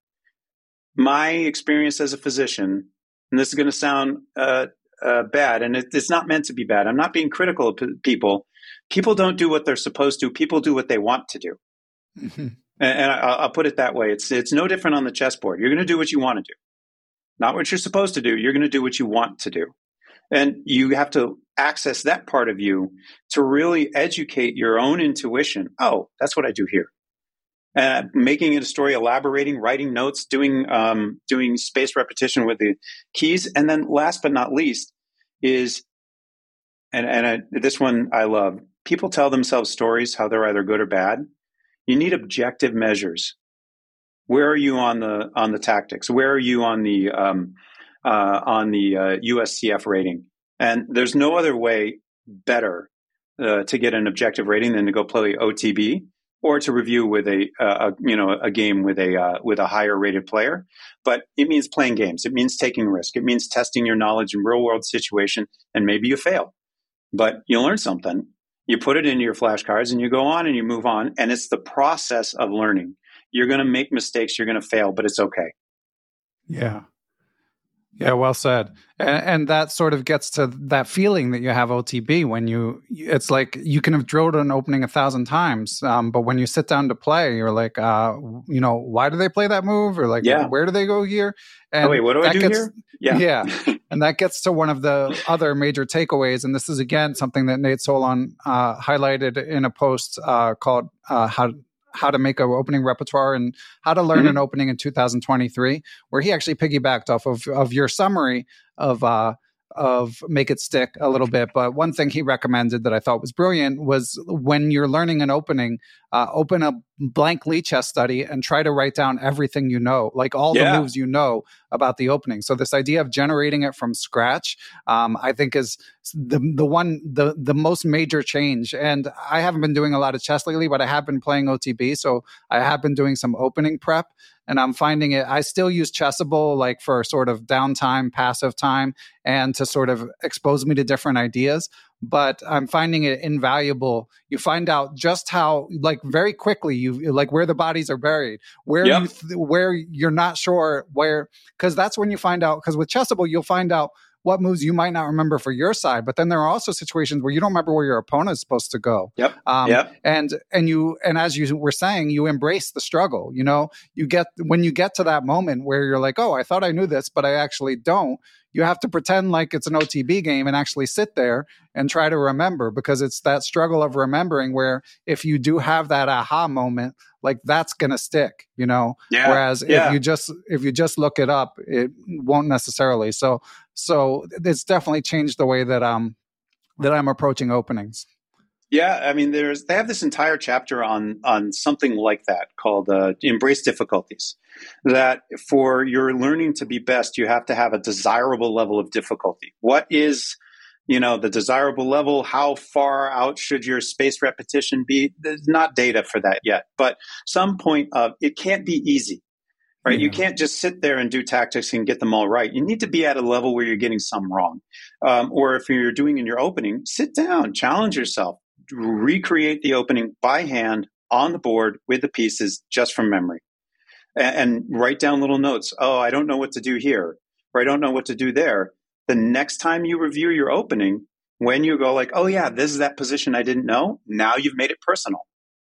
My experience as a physician, and this is going to sound uh, uh, bad, and it, it's not meant to be bad. I'm not being critical of p- people. People don't do what they're supposed to. People do what they want to do. Mm-hmm. And, and I, I'll put it that way. It's it's no different on the chessboard. You're going to do what you want to do, not what you're supposed to do. You're going to do what you want to do. And you have to access that part of you to really educate your own intuition. Oh, that's what I do here. Uh, making it a story, elaborating, writing notes, doing um, doing spaced repetition with the keys. And then last but not least is, and, and I, this one I love, people tell themselves stories, how they're either good or bad. You need objective measures. Where are you on the on the tactics? Where are you on the um, uh, on the uh, U S C F rating? And there's no other way better uh, to get an objective rating than to go play O T B or to review with a, uh, a you know a game with a uh, with a higher rated player. But it means playing games. It means taking risk. It means testing your knowledge in real world situation, and maybe you fail, but you learn something. You put it into your flashcards and you go on and you move on. And it's the process of learning. You're going to make mistakes. You're going to fail, but it's okay. Yeah. Yeah, well said. And, and that sort of gets to that feeling that you have O T B when you, it's like you can have drilled an opening a thousand times, um, but when you sit down to play, you're like, uh, you know, why do they play that move? Or like, yeah. where do they go here? And oh, wait, what do I do gets, here? Yeah. Yeah. And that gets to one of the other major takeaways. And this is, again, something that Nate Solon uh, highlighted in a post uh, called uh, How how to make an opening repertoire and how to learn mm-hmm. an opening in two thousand twenty-three, where he actually piggybacked off of, of your summary of uh, of Make It Stick a little bit. But one thing he recommended that I thought was brilliant was when you're learning an opening, uh, open a blank Lichess study and try to write down everything you know, like all yeah. the moves you know about the opening. So this idea of generating it from scratch, um, I think is the the one the the most major change. And I haven't been doing a lot of chess lately, but I have been playing O T B, so I have been doing some opening prep. And I'm finding it, I still use Chessable like for sort of downtime, passive time, and to sort of expose me to different ideas. But I'm finding it invaluable. You find out just how, like very quickly, you like where the bodies are buried, where yep. you th- where you're not sure where, because that's when you find out. Because with Chessable, you'll find out what moves you might not remember for your side, but then there are also situations where you don't remember where your opponent is supposed to go. Yep. Um, yep. And and you and as you were saying, you embrace the struggle. You know, you get when you get to that moment where you're like, oh, I thought I knew this, but I actually don't. You have to pretend like it's an O T B game and actually sit there and try to remember, because it's that struggle of remembering where if you do have that aha moment, like that's going to stick, you know, yeah. whereas yeah. if you just, if you just look it up, it won't necessarily. So, so it's definitely changed the way that, um, that I'm approaching openings. Yeah, I mean, there's they have this entire chapter on on something like that called uh, Embrace Difficulties. That for your learning to be best, you have to have a desirable level of difficulty. What is, you know, the desirable level? How far out should your spaced repetition be? There's not data for that yet, but some point of it can't be easy, right? Yeah. You can't just sit there and do tactics and get them all right. You need to be at a level where you're getting some wrong, um, or if you're doing in your opening, sit down, challenge yourself. Recreate the opening by hand on the board with the pieces just from memory, and, and write down little notes. Oh, I don't know what to do here, or I don't know what to do there. The next time you review your opening, when you go like, oh yeah, this is that position I didn't know. Now you've made it personal.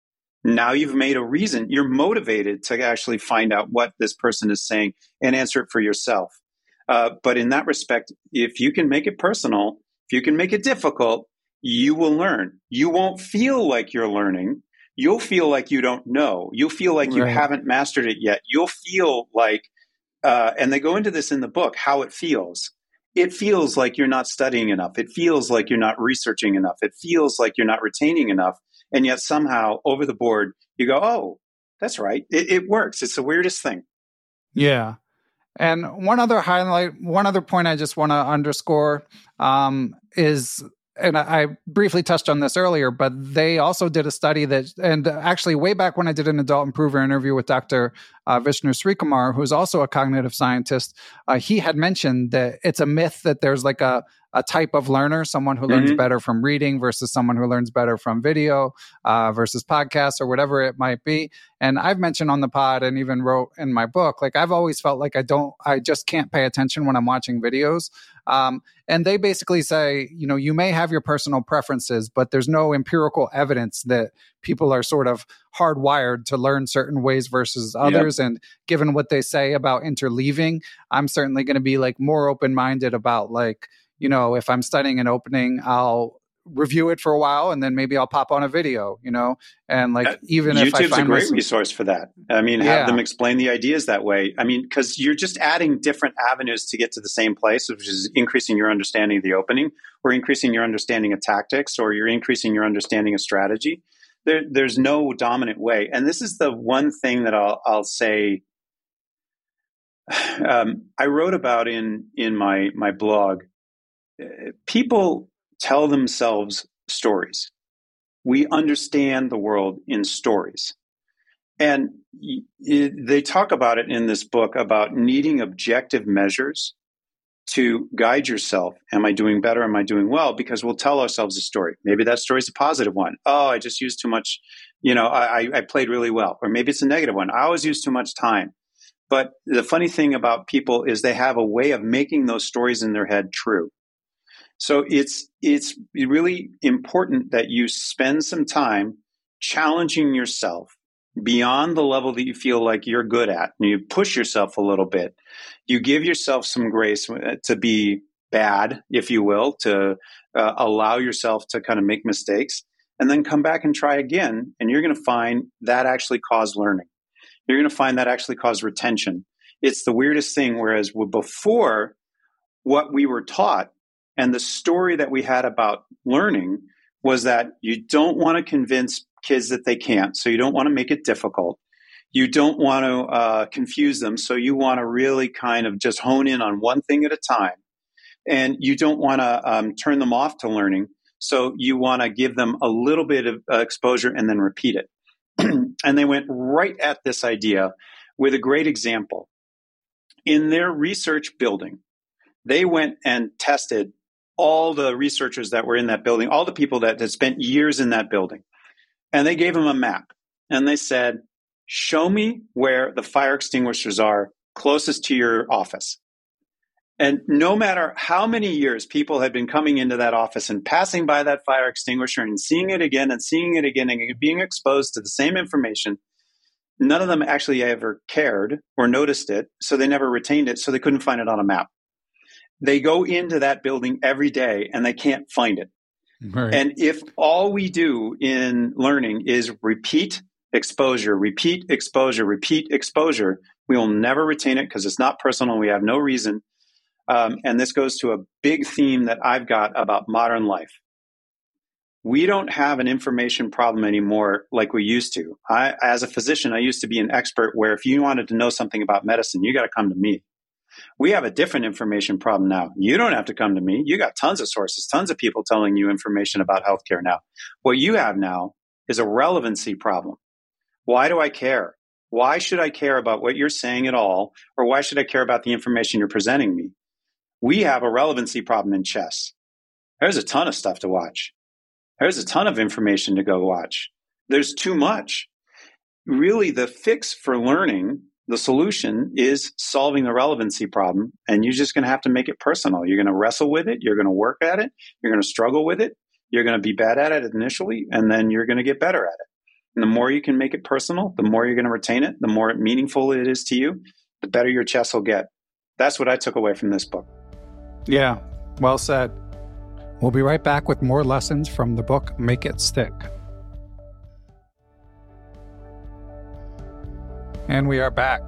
Now you've made a reason. You're motivated to actually find out what this person is saying and answer it for yourself. Uh, but in that respect, if you can make it personal, if you can make it difficult, you will learn. You won't feel like you're learning. You'll feel like you don't know. You'll feel like you right. haven't mastered it yet. You'll feel like, uh, and they go into this in the book, how it feels. It feels like you're not studying enough. It feels like you're not researching enough. It feels like you're not retaining enough. And yet somehow over the board, you go, oh, that's right. It, it works. It's the weirdest thing. Yeah. And one other highlight, one other point I just want to underscore um, is, and I briefly touched on this earlier, but they also did a study that, and actually way back when I did an Adult Improver interview with Doctor Uh, Vishnu Srikumar, who's also a cognitive scientist, uh, he had mentioned that it's a myth that there's like a, a type of learner, someone who mm-hmm. learns better from reading versus someone who learns better from video uh, versus podcasts or whatever it might be. And I've mentioned on the pod and even wrote in my book, like I've always felt like I don't, I just can't pay attention when I'm watching videos. Um, and they basically say, you know, you may have your personal preferences, but there's no empirical evidence that people are sort of hardwired to learn certain ways versus others. Yep. And given what they say about interleaving, I'm certainly going to be like more open-minded about like, you know, if I'm studying an opening, I'll review it for a while and then maybe I'll pop on a video, you know, and like uh, even if I find YouTube's a great myself, resource for that. I mean, have yeah. them explain the ideas that way. I mean, because you're just adding different avenues to get to the same place, which is increasing your understanding of the opening or increasing your understanding of tactics or you're increasing your understanding of strategy. There, there's no dominant way. And this is the one thing that I'll, I'll say um, I wrote about in, in my, my blog. Uh, people tell themselves stories. We understand the world in stories. And it, they talk about it in this book about needing objective measures to guide yourself. Am I doing better? Am I doing well? Because we'll tell ourselves a story. Maybe that story is a positive one. Oh, I just used too much, you know, I, I played really well. Or maybe it's a negative one. I always use too much time. But the funny thing about people is they have a way of making those stories in their head true. So it's it's really important that you spend some time challenging yourself beyond the level that you feel like you're good at. And you push yourself a little bit. You give yourself some grace to be bad, if you will, to uh, allow yourself to kind of make mistakes and then come back and try again. And you're going to find that actually caused learning. You're going to find that actually caused retention. It's the weirdest thing. Whereas before, what we were taught and the story that we had about learning was that you don't want to convince kids that they can't. So you don't want to make it difficult. You don't want to uh, confuse them. So you want to really kind of just hone in on one thing at a time. And you don't want to um, turn them off to learning. So you want to give them a little bit of uh, exposure and then repeat it. And they went right at this idea with a great example. In their research building, they went and tested all the researchers that were in that building, all the people that had spent years in that building. And they gave them a map. And they said, show me where the fire extinguishers are closest to your office. And no matter how many years people had been coming into that office and passing by that fire extinguisher and seeing it again and seeing it again and being exposed to the same information, none of them actually ever cared or noticed it. So they never retained it. So they couldn't find it on a map. They go into that building every day and they can't find it. Right. And if all we do in learning is repeat exposure, repeat exposure, repeat exposure, we will never retain it because it's not personal. We have no reason. Um, and this goes to a big theme that I've got about modern life. We don't have an information problem anymore like we used to. I, as a physician, I used to be an expert where if you wanted to know something about medicine, you got to come to me. We have a different information problem now. You don't have to come to me. You got tons of sources, tons of people telling you information about healthcare now. What you have now is a relevancy problem. Why do I care? Why should I care about what you're saying at all? Or why should I care about the information you're presenting me? We have a relevancy problem in chess. There's a ton of stuff to watch. There's a ton of information to go watch. There's too much. Really, the fix for learning, the solution is solving the relevancy problem. And you're just going to have to make it personal. You're going to wrestle with it. You're going to work at it. You're going to struggle with it. You're going to be bad at it initially, and then you're going to get better at it. And the more you can make it personal, the more you're going to retain it, the more meaningful it is to you, the better your chess will get. That's what I took away from this book. Yeah, well said. We'll be right back with more lessons from the book, Make It Stick. And we are back.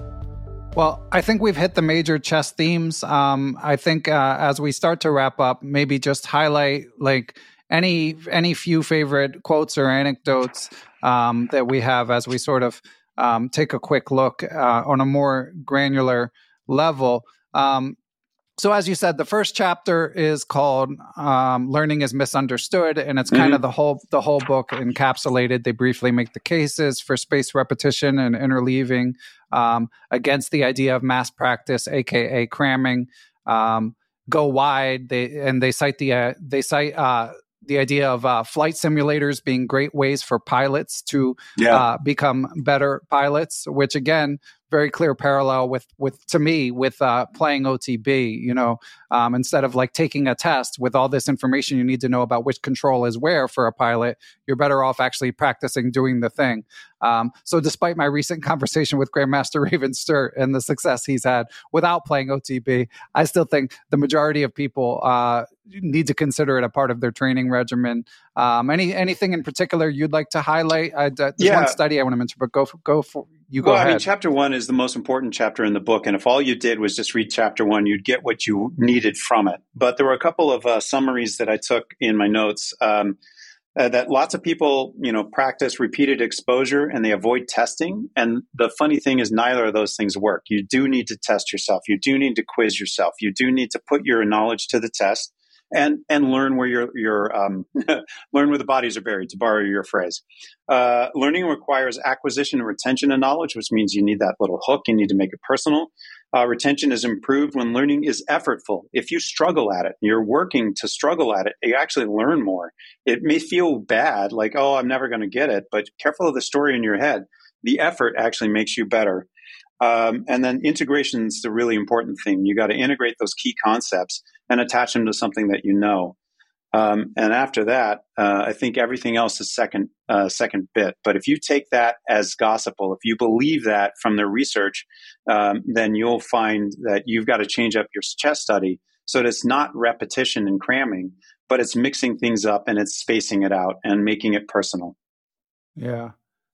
Well, I think we've hit the major chess themes. Um, I think uh, as we start to wrap up, maybe just highlight like any any few favorite quotes or anecdotes um, that we have as we sort of um, take a quick look uh, on a more granular level. Um, So as you said, the first chapter is called um, Learning is Misunderstood, and it's kind mm-hmm. of the whole the whole book encapsulated. They briefly make the cases for spaced repetition and interleaving um, against the idea of mass practice, aka cramming. Um, go wide, they and they cite the uh, they cite uh, the idea of uh, flight simulators being great ways for pilots to yeah. uh, become better pilots, which again, very clear parallel with, with to me, with uh, playing O T B, you know, um, instead of like taking a test with all this information you need to know about which control is where for a pilot, you're better off actually practicing doing the thing. Um, so despite my recent conversation with Grandmaster Raven Sturt and the success he's had without playing O T B, I still think the majority of people uh, need to consider it a part of their training regimen. Um, any anything in particular you'd like to highlight? I, uh, there's yeah. one study I want to mention, but go for, go for you. Go well, ahead. I mean, chapter one is the most important chapter in the book, and if all you did was just read chapter one, you'd get what you needed from it. But there were a couple of uh, summaries that I took in my notes. Um, Uh, that lots of people, you know, practice repeated exposure and they avoid testing. And the funny thing is neither of those things work. You do need to test yourself. You do need to quiz yourself. You do need to put your knowledge to the test and and learn where your your um, learn where the bodies are buried, to borrow your phrase. Uh, learning requires acquisition and retention of knowledge, which means you need that little hook. You need to make it personal. Uh, retention is improved when learning is effortful. If you struggle at it, you're working to struggle at it, you actually learn more. It may feel bad, like, oh, I'm never going to get it, but careful of the story in your head. The effort actually makes you better. Um, and then integration is the really important thing. You got to integrate those key concepts and attach them to something that you know. Um, and after that, uh, I think everything else is second, uh, second bit. But if you take that as gospel, if you believe that from the research, um, then you'll find that you've got to change up your chess study so that it's not repetition and cramming, but it's mixing things up and it's spacing it out and making it personal. Yeah.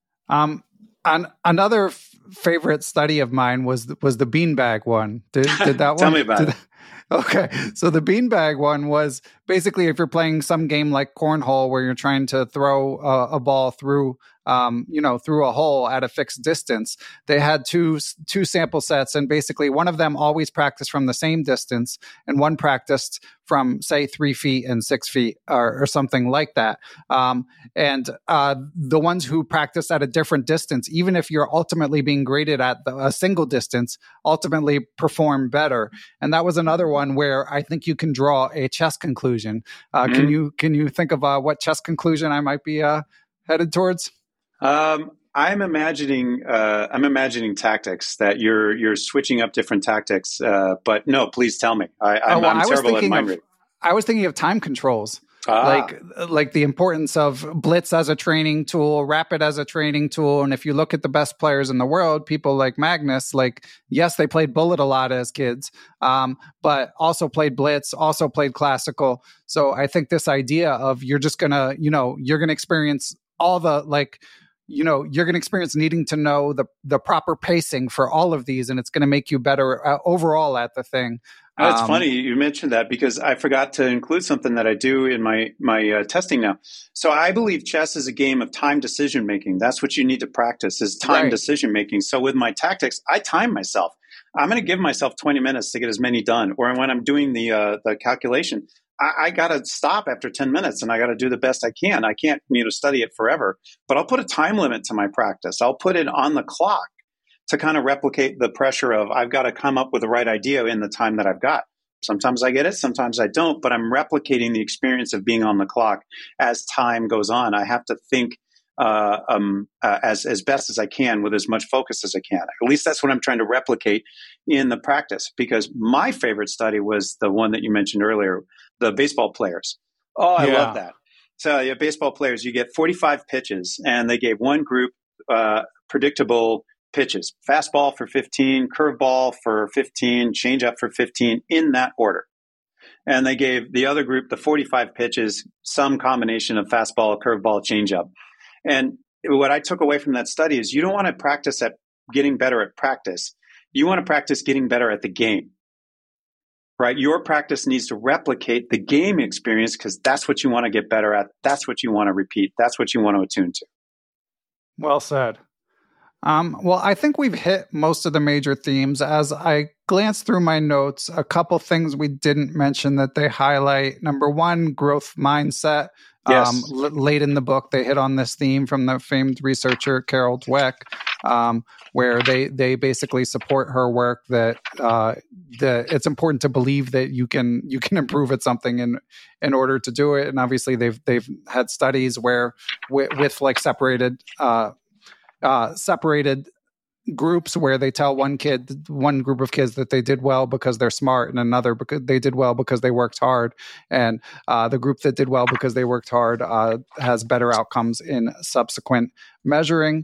Um, an, another f- favorite study of mine was was the beanbag one. Did, did that one? Tell me about did, it. Okay, so the beanbag one was basically if you're playing some game like cornhole where you're trying to throw a, a ball through, um, you know, through a hole at a fixed distance. They had two two sample sets, and basically one of them always practiced from the same distance, and one practiced from say three feet and six feet or, or something like that. Um, and uh, the ones who practiced at a different distance, even if you're ultimately being graded at the, a single distance, ultimately perform better. And that was another one where I think you can draw a chess conclusion. Uh, mm-hmm. Can you can you think of uh, what chess conclusion I might be uh, headed towards? Um, I'm imagining uh, I'm imagining tactics that you're you're switching up different tactics. Uh, but no, please tell me. I, I'm, oh, well, I'm I terrible at mind of, reading. I was thinking of time controls. Ah. Like, like the importance of blitz as a training tool, rapid as a training tool. And if you look at the best players in the world, people like Magnus, like, yes, they played bullet a lot as kids, um, but also played blitz, also played classical. So I think this idea of you're just going to, you know, you're going to experience all the like, you know, you're going to experience needing to know the the proper pacing for all of these, and it's going to make you better uh, overall at the thing. That's um, funny you mentioned that, because I forgot to include something that I do in my my uh, testing now. So I believe chess is a game of time decision making. That's what you need to practice, is time Right. decision making. So with my tactics, I time myself. I'm going to give myself twenty minutes to get as many done. Or when I'm doing the uh, the calculation, I, I got to stop after ten minutes and I got to do the best I can. I can't, you know, study it forever, but I'll put a time limit to my practice. I'll put it on the clock to kind of replicate the pressure of I've got to come up with the right idea in the time that I've got. Sometimes I get it, sometimes I don't, but I'm replicating the experience of being on the clock as time goes on. I have to think uh, um, uh, as as best as I can with as much focus as I can. At least that's what I'm trying to replicate in the practice, because my favorite study was the one that you mentioned earlier, the baseball players. Oh, I Yeah. love that. So yeah, baseball players, you get forty-five pitches, and they gave one group uh, predictable pitches: fastball for fifteen, curveball for fifteen, changeup for fifteen, in that order. And they gave the other group, the forty-five pitches, some combination of fastball, curveball, changeup. And what I took away from that study is you don't want to practice at getting better at practice. You want to practice getting better at the game, right? Your practice needs to replicate the game experience, because that's what you want to get better at. That's what you want to repeat. That's what you want to attune to. Well said. Um, well, I think we've hit most of the major themes. As I glance through my notes, a couple things we didn't mention that they highlight. Number one, growth mindset. Yes. Um, l- late in the book, they hit on this theme from the famed researcher Carol Dweck, um, where they they basically support her work that uh, the it's important to believe that you can you can improve at something in in order to do it. And obviously, they've they've had studies where with, with like separated. Uh, Uh, separated groups where they tell one kid, one group of kids that they did well because they're smart, and another because they did well because they worked hard. And uh, the group that did well because they worked hard uh, has better outcomes in subsequent measuring.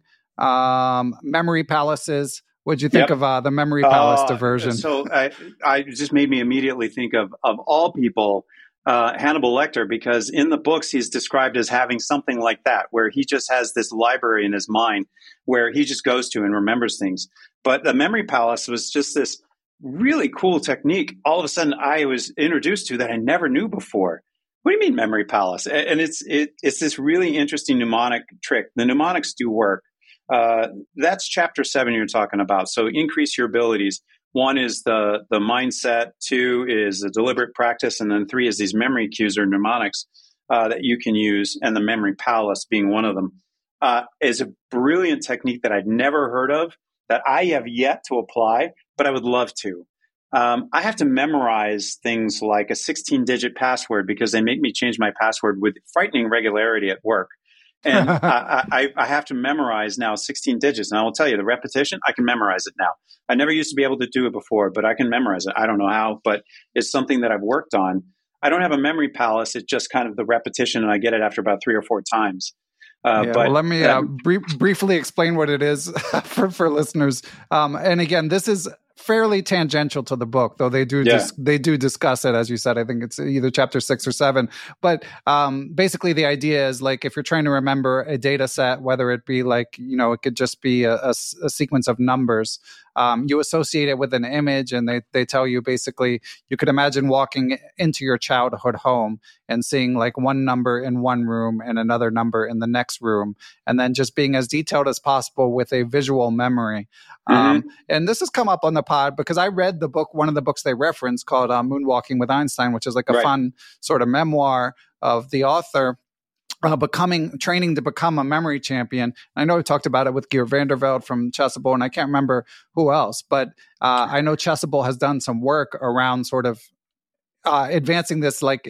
Um, memory palaces. What'd you think Yep. of uh, the memory palace Uh, diversion? So I, I just made me immediately think of, of all people, uh, Hannibal Lecter, because in the books he's described as having something like that, where he just has this library in his mind where he just goes to and remembers things. But the memory palace was just this really cool technique. All of a sudden I was introduced to that I never knew before. What do you mean memory palace? And it's it, it's this really interesting mnemonic trick. The mnemonics do work. Uh, that's chapter seven you're talking about. So increase your abilities. One is the the mindset. Two is the deliberate practice, and then three is these memory cues or mnemonics uh, that you can use. And the memory palace being one of them uh, is a brilliant technique that I'd never heard of, that I have yet to apply, but I would love to. Um, I have to memorize things like a sixteen-digit password because they make me change my password with frightening regularity at work. And I, I, I have to memorize now sixteen digits. And I will tell you, the repetition, I can memorize it now. I never used to be able to do it before, but I can memorize it. I don't know how, but it's something that I've worked on. I don't have a memory palace. It's just kind of the repetition, and I get it after about three or four times. Uh, yeah, but well, let me uh, um, br- briefly explain what it is for, for listeners. Um, and again, this is fairly tangential to the book, though they do Yeah. dis- they do discuss it, as you said. I think it's either chapter six or seven. But um, basically, the idea is like if you're trying to remember a data set, whether it be like, you know, it could just be a, a, a sequence of numbers. Um, you associate it with an image, and they, they tell you basically you could imagine walking into your childhood home and seeing like one number in one room and another number in the next room, and then just being as detailed as possible with a visual memory. Mm-hmm. Um, and this has come up on the pod because I read the book, one of the books they reference called uh, Moonwalking with Einstein, which is like a Right. fun sort of memoir of the author. Uh, becoming training to become a memory champion. I know we talked about it with Geert Vandervelde from Chessable, and I can't remember who else, but uh, I know Chessable has done some work around sort of uh, advancing this, like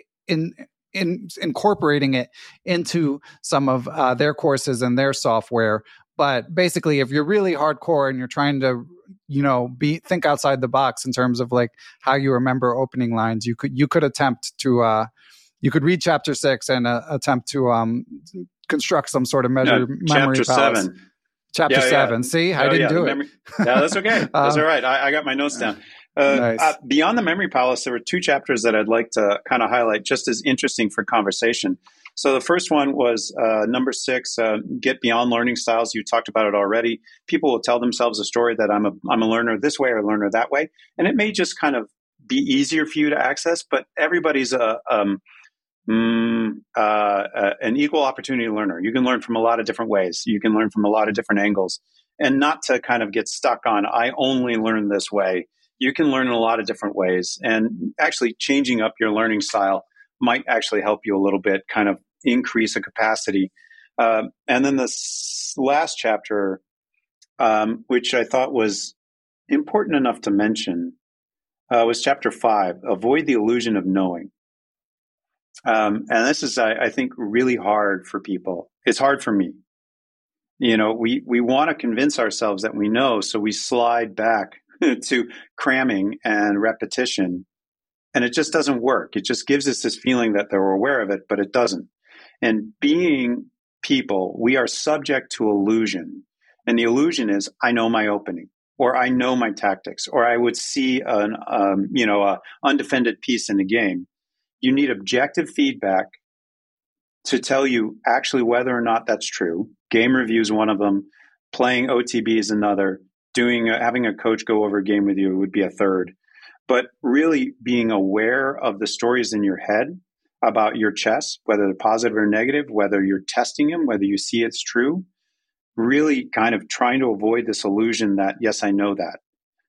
in in incorporating it into some of uh, their courses and their software. But basically, if you're really hardcore and you're trying to, you know, be think outside the box in terms of like how you remember opening lines, you could you could attempt to. Uh, You could read chapter six and uh, attempt to um, construct some sort of measure No, memory chapter palace. seven. Chapter Yeah, yeah. seven. See, I Oh, didn't yeah, do the it. memory- Yeah, that's okay. That's Um, all right. I, I got my notes down. Uh, Nice. uh, beyond the memory palace, there were two chapters that I'd like to kind of highlight just as interesting for conversation. So the first one was uh, number six, uh, get beyond learning styles. You talked about it already. People will tell themselves a story that I'm a I'm a learner this way or a learner that way, and it may just kind of be easier for you to access. But everybody's a um, mm, uh, uh, an equal opportunity learner. You can learn from a lot of different ways. You can learn from a lot of different angles, and not to kind of get stuck on I only learn this way. You can learn in a lot of different ways, and actually changing up your learning style might actually help you a little bit, kind of increase a capacity. Um, and then the s- last chapter, um, which I thought was important enough to mention, uh, was chapter five, Avoid the Illusion of Knowing. Um, and this is, I, I think, really hard for people. It's hard for me. You know, we, we want to convince ourselves that we know, so we slide back to cramming and repetition. And it just doesn't work. It just gives us this feeling that they're aware of it, but it doesn't. And being people, we are subject to illusion. And the illusion is, I know my opening, or I know my tactics, or I would see an, um, you know, a undefended piece in the game. You need objective feedback to tell you actually whether or not that's true. Game review is one of them. Playing O T B is another. Doing, uh, having a coach go over a game with you would be a third. But really being aware of the stories in your head about your chess, whether they're positive or negative, whether you're testing them, whether you see it's true, really kind of trying to avoid this illusion that, yes, I know that.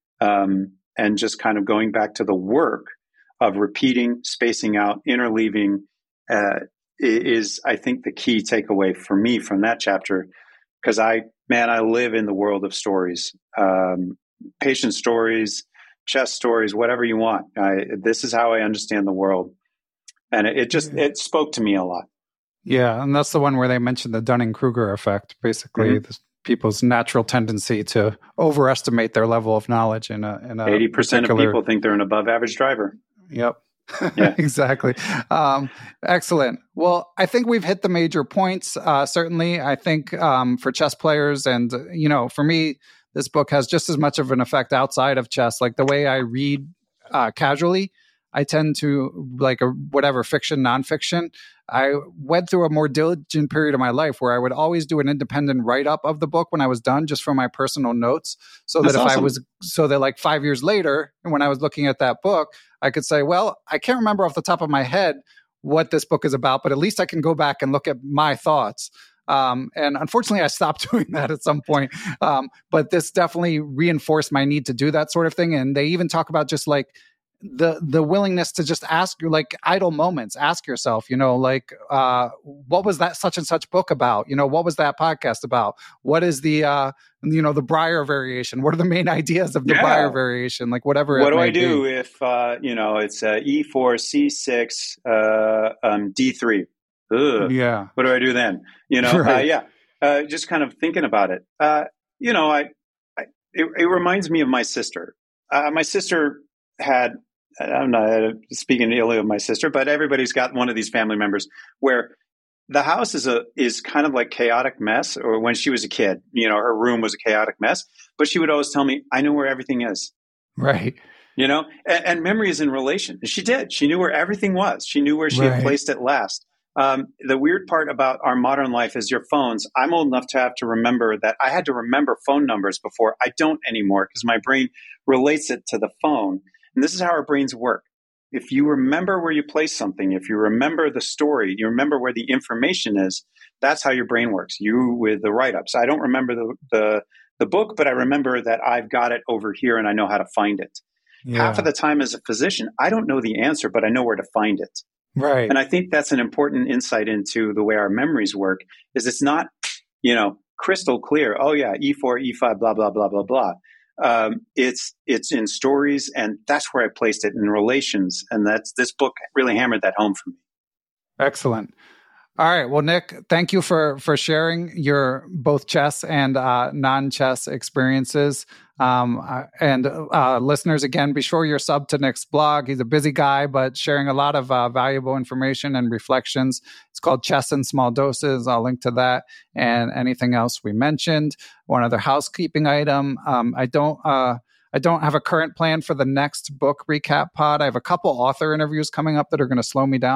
Um, and just kind of going back to the work of repeating, spacing out, interleaving uh, is, I think, the key takeaway for me from that chapter. Because I, man, I live in the world of stories, um, patient stories, chess stories, whatever you want. I, this is how I understand the world. And it, it just, it spoke to me a lot. Yeah. And that's the one where they mentioned the Dunning-Kruger effect, basically mm-hmm. the, people's natural tendency to overestimate their level of knowledge in a, in a eighty percent particular... of people think they're an above average driver. Yep. Yeah. Exactly. Um, excellent. Well, I think we've hit the major points. Uh, certainly, I think um, for chess players and, you know, for me, this book has just as much of an effect outside of chess. Like the way I read uh, casually, I tend to like a, whatever fiction, nonfiction. I went through a more diligent period of my life where I would always do an independent write-up of the book when I was done, just for my personal notes. So That's that if awesome. I was, so that like five years later, when I was looking at that book, I could say, well, I can't remember off the top of my head what this book is about, but at least I can go back and look at my thoughts. Um, and unfortunately, I stopped doing that at some point. Um, but this definitely reinforced my need to do that sort of thing. And they even talk about just like the the willingness to just ask, like idle moments, ask yourself, you know, like, uh, what was that such and such book about? You know, what was that podcast about? What is the, uh, you know, the Breyer variation? What are the main ideas of the yeah. Breyer variation? Like whatever. What do I be. do if, uh, you know, it's uh, E four, C six, uh, um, D three? Ugh. Yeah. What do I do then? You know, right. uh, yeah, uh, just kind of thinking about it. Uh, you know, I, I it, it reminds me of my sister. Uh, my sister had, I'm not speaking ill of my sister, but everybody's got one of these family members where the house is a is kind of like chaotic mess. Or when she was a kid, you know, her room was a chaotic mess. But she would always tell me, "I know where everything is." Right. You know, and, and memory is in relation. And she did. She knew where everything was. She knew where she right. had placed it last. Um, the weird part about our modern life is your phones. I'm old enough to have to remember that I had to remember phone numbers before. I don't anymore because my brain relates it to the phone. And this is how our brains work. If you remember where you place something, if you remember the story, you remember where the information is, that's how your brain works. You with the write-ups. I don't remember the, the, the book, but I remember that I've got it over here and I know how to find it. Yeah. Half of the time as a physician, I don't know the answer, but I know where to find it. Right. And I think that's an important insight into the way our memories work, is it's not, you know, crystal clear. Oh yeah, E four, E five, blah, blah, blah, blah, blah. Um, it's it's in stories, and that's where I placed it in relations, and that's this book really hammered that home for me. Excellent. All right. Well, Nick, thank you for for sharing your both chess and uh, non-chess experiences. Um, uh, and uh, listeners, again, be sure you're sub to Nick's blog. He's a busy guy, but sharing a lot of uh, valuable information and reflections. It's called Chess in Small Doses. I'll link to that and anything else we mentioned. One other housekeeping item. Um, I don't... Uh, I don't have a current plan for the next book recap pod. I have a couple author interviews coming up that are going to slow me down.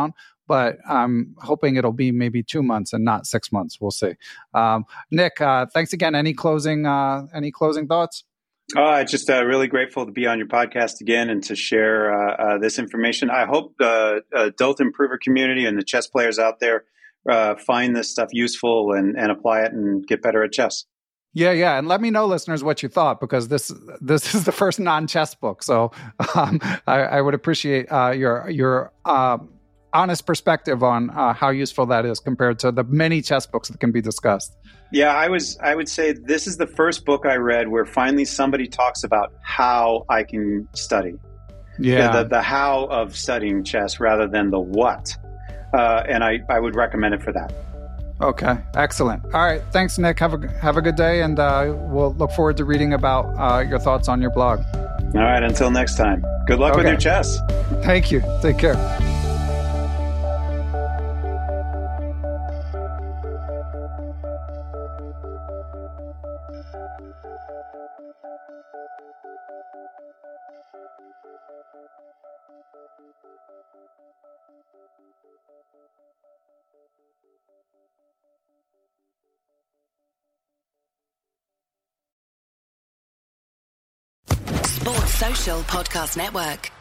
but I'm hoping it'll be maybe two months and not six months. We'll see. Um, Nick, uh, thanks again. Any closing uh, any closing thoughts? Oh, just uh, really grateful to be on your podcast again and to share uh, uh, this information. I hope the adult improver community and the chess players out there uh, find this stuff useful and, and apply it and get better at chess. Yeah, yeah, and let me know, listeners, what you thought, because this this is the first non-chess book, so um, I, I would appreciate uh, your your uh, honest perspective on uh, how useful that is compared to the many chess books that can be discussed. Yeah, I was. I would say this is the first book I read where finally somebody talks about how I can study. Yeah, yeah the, the how of studying chess rather than the what, uh, and I, I would recommend it for that. Okay, excellent. All right, thanks, Nick. Have a have a good day, and uh, we'll look forward to reading about uh, your thoughts on your blog. All right, until next time. Good luck okay. with your chess. Thank you. Take care. Sports Social Podcast Network.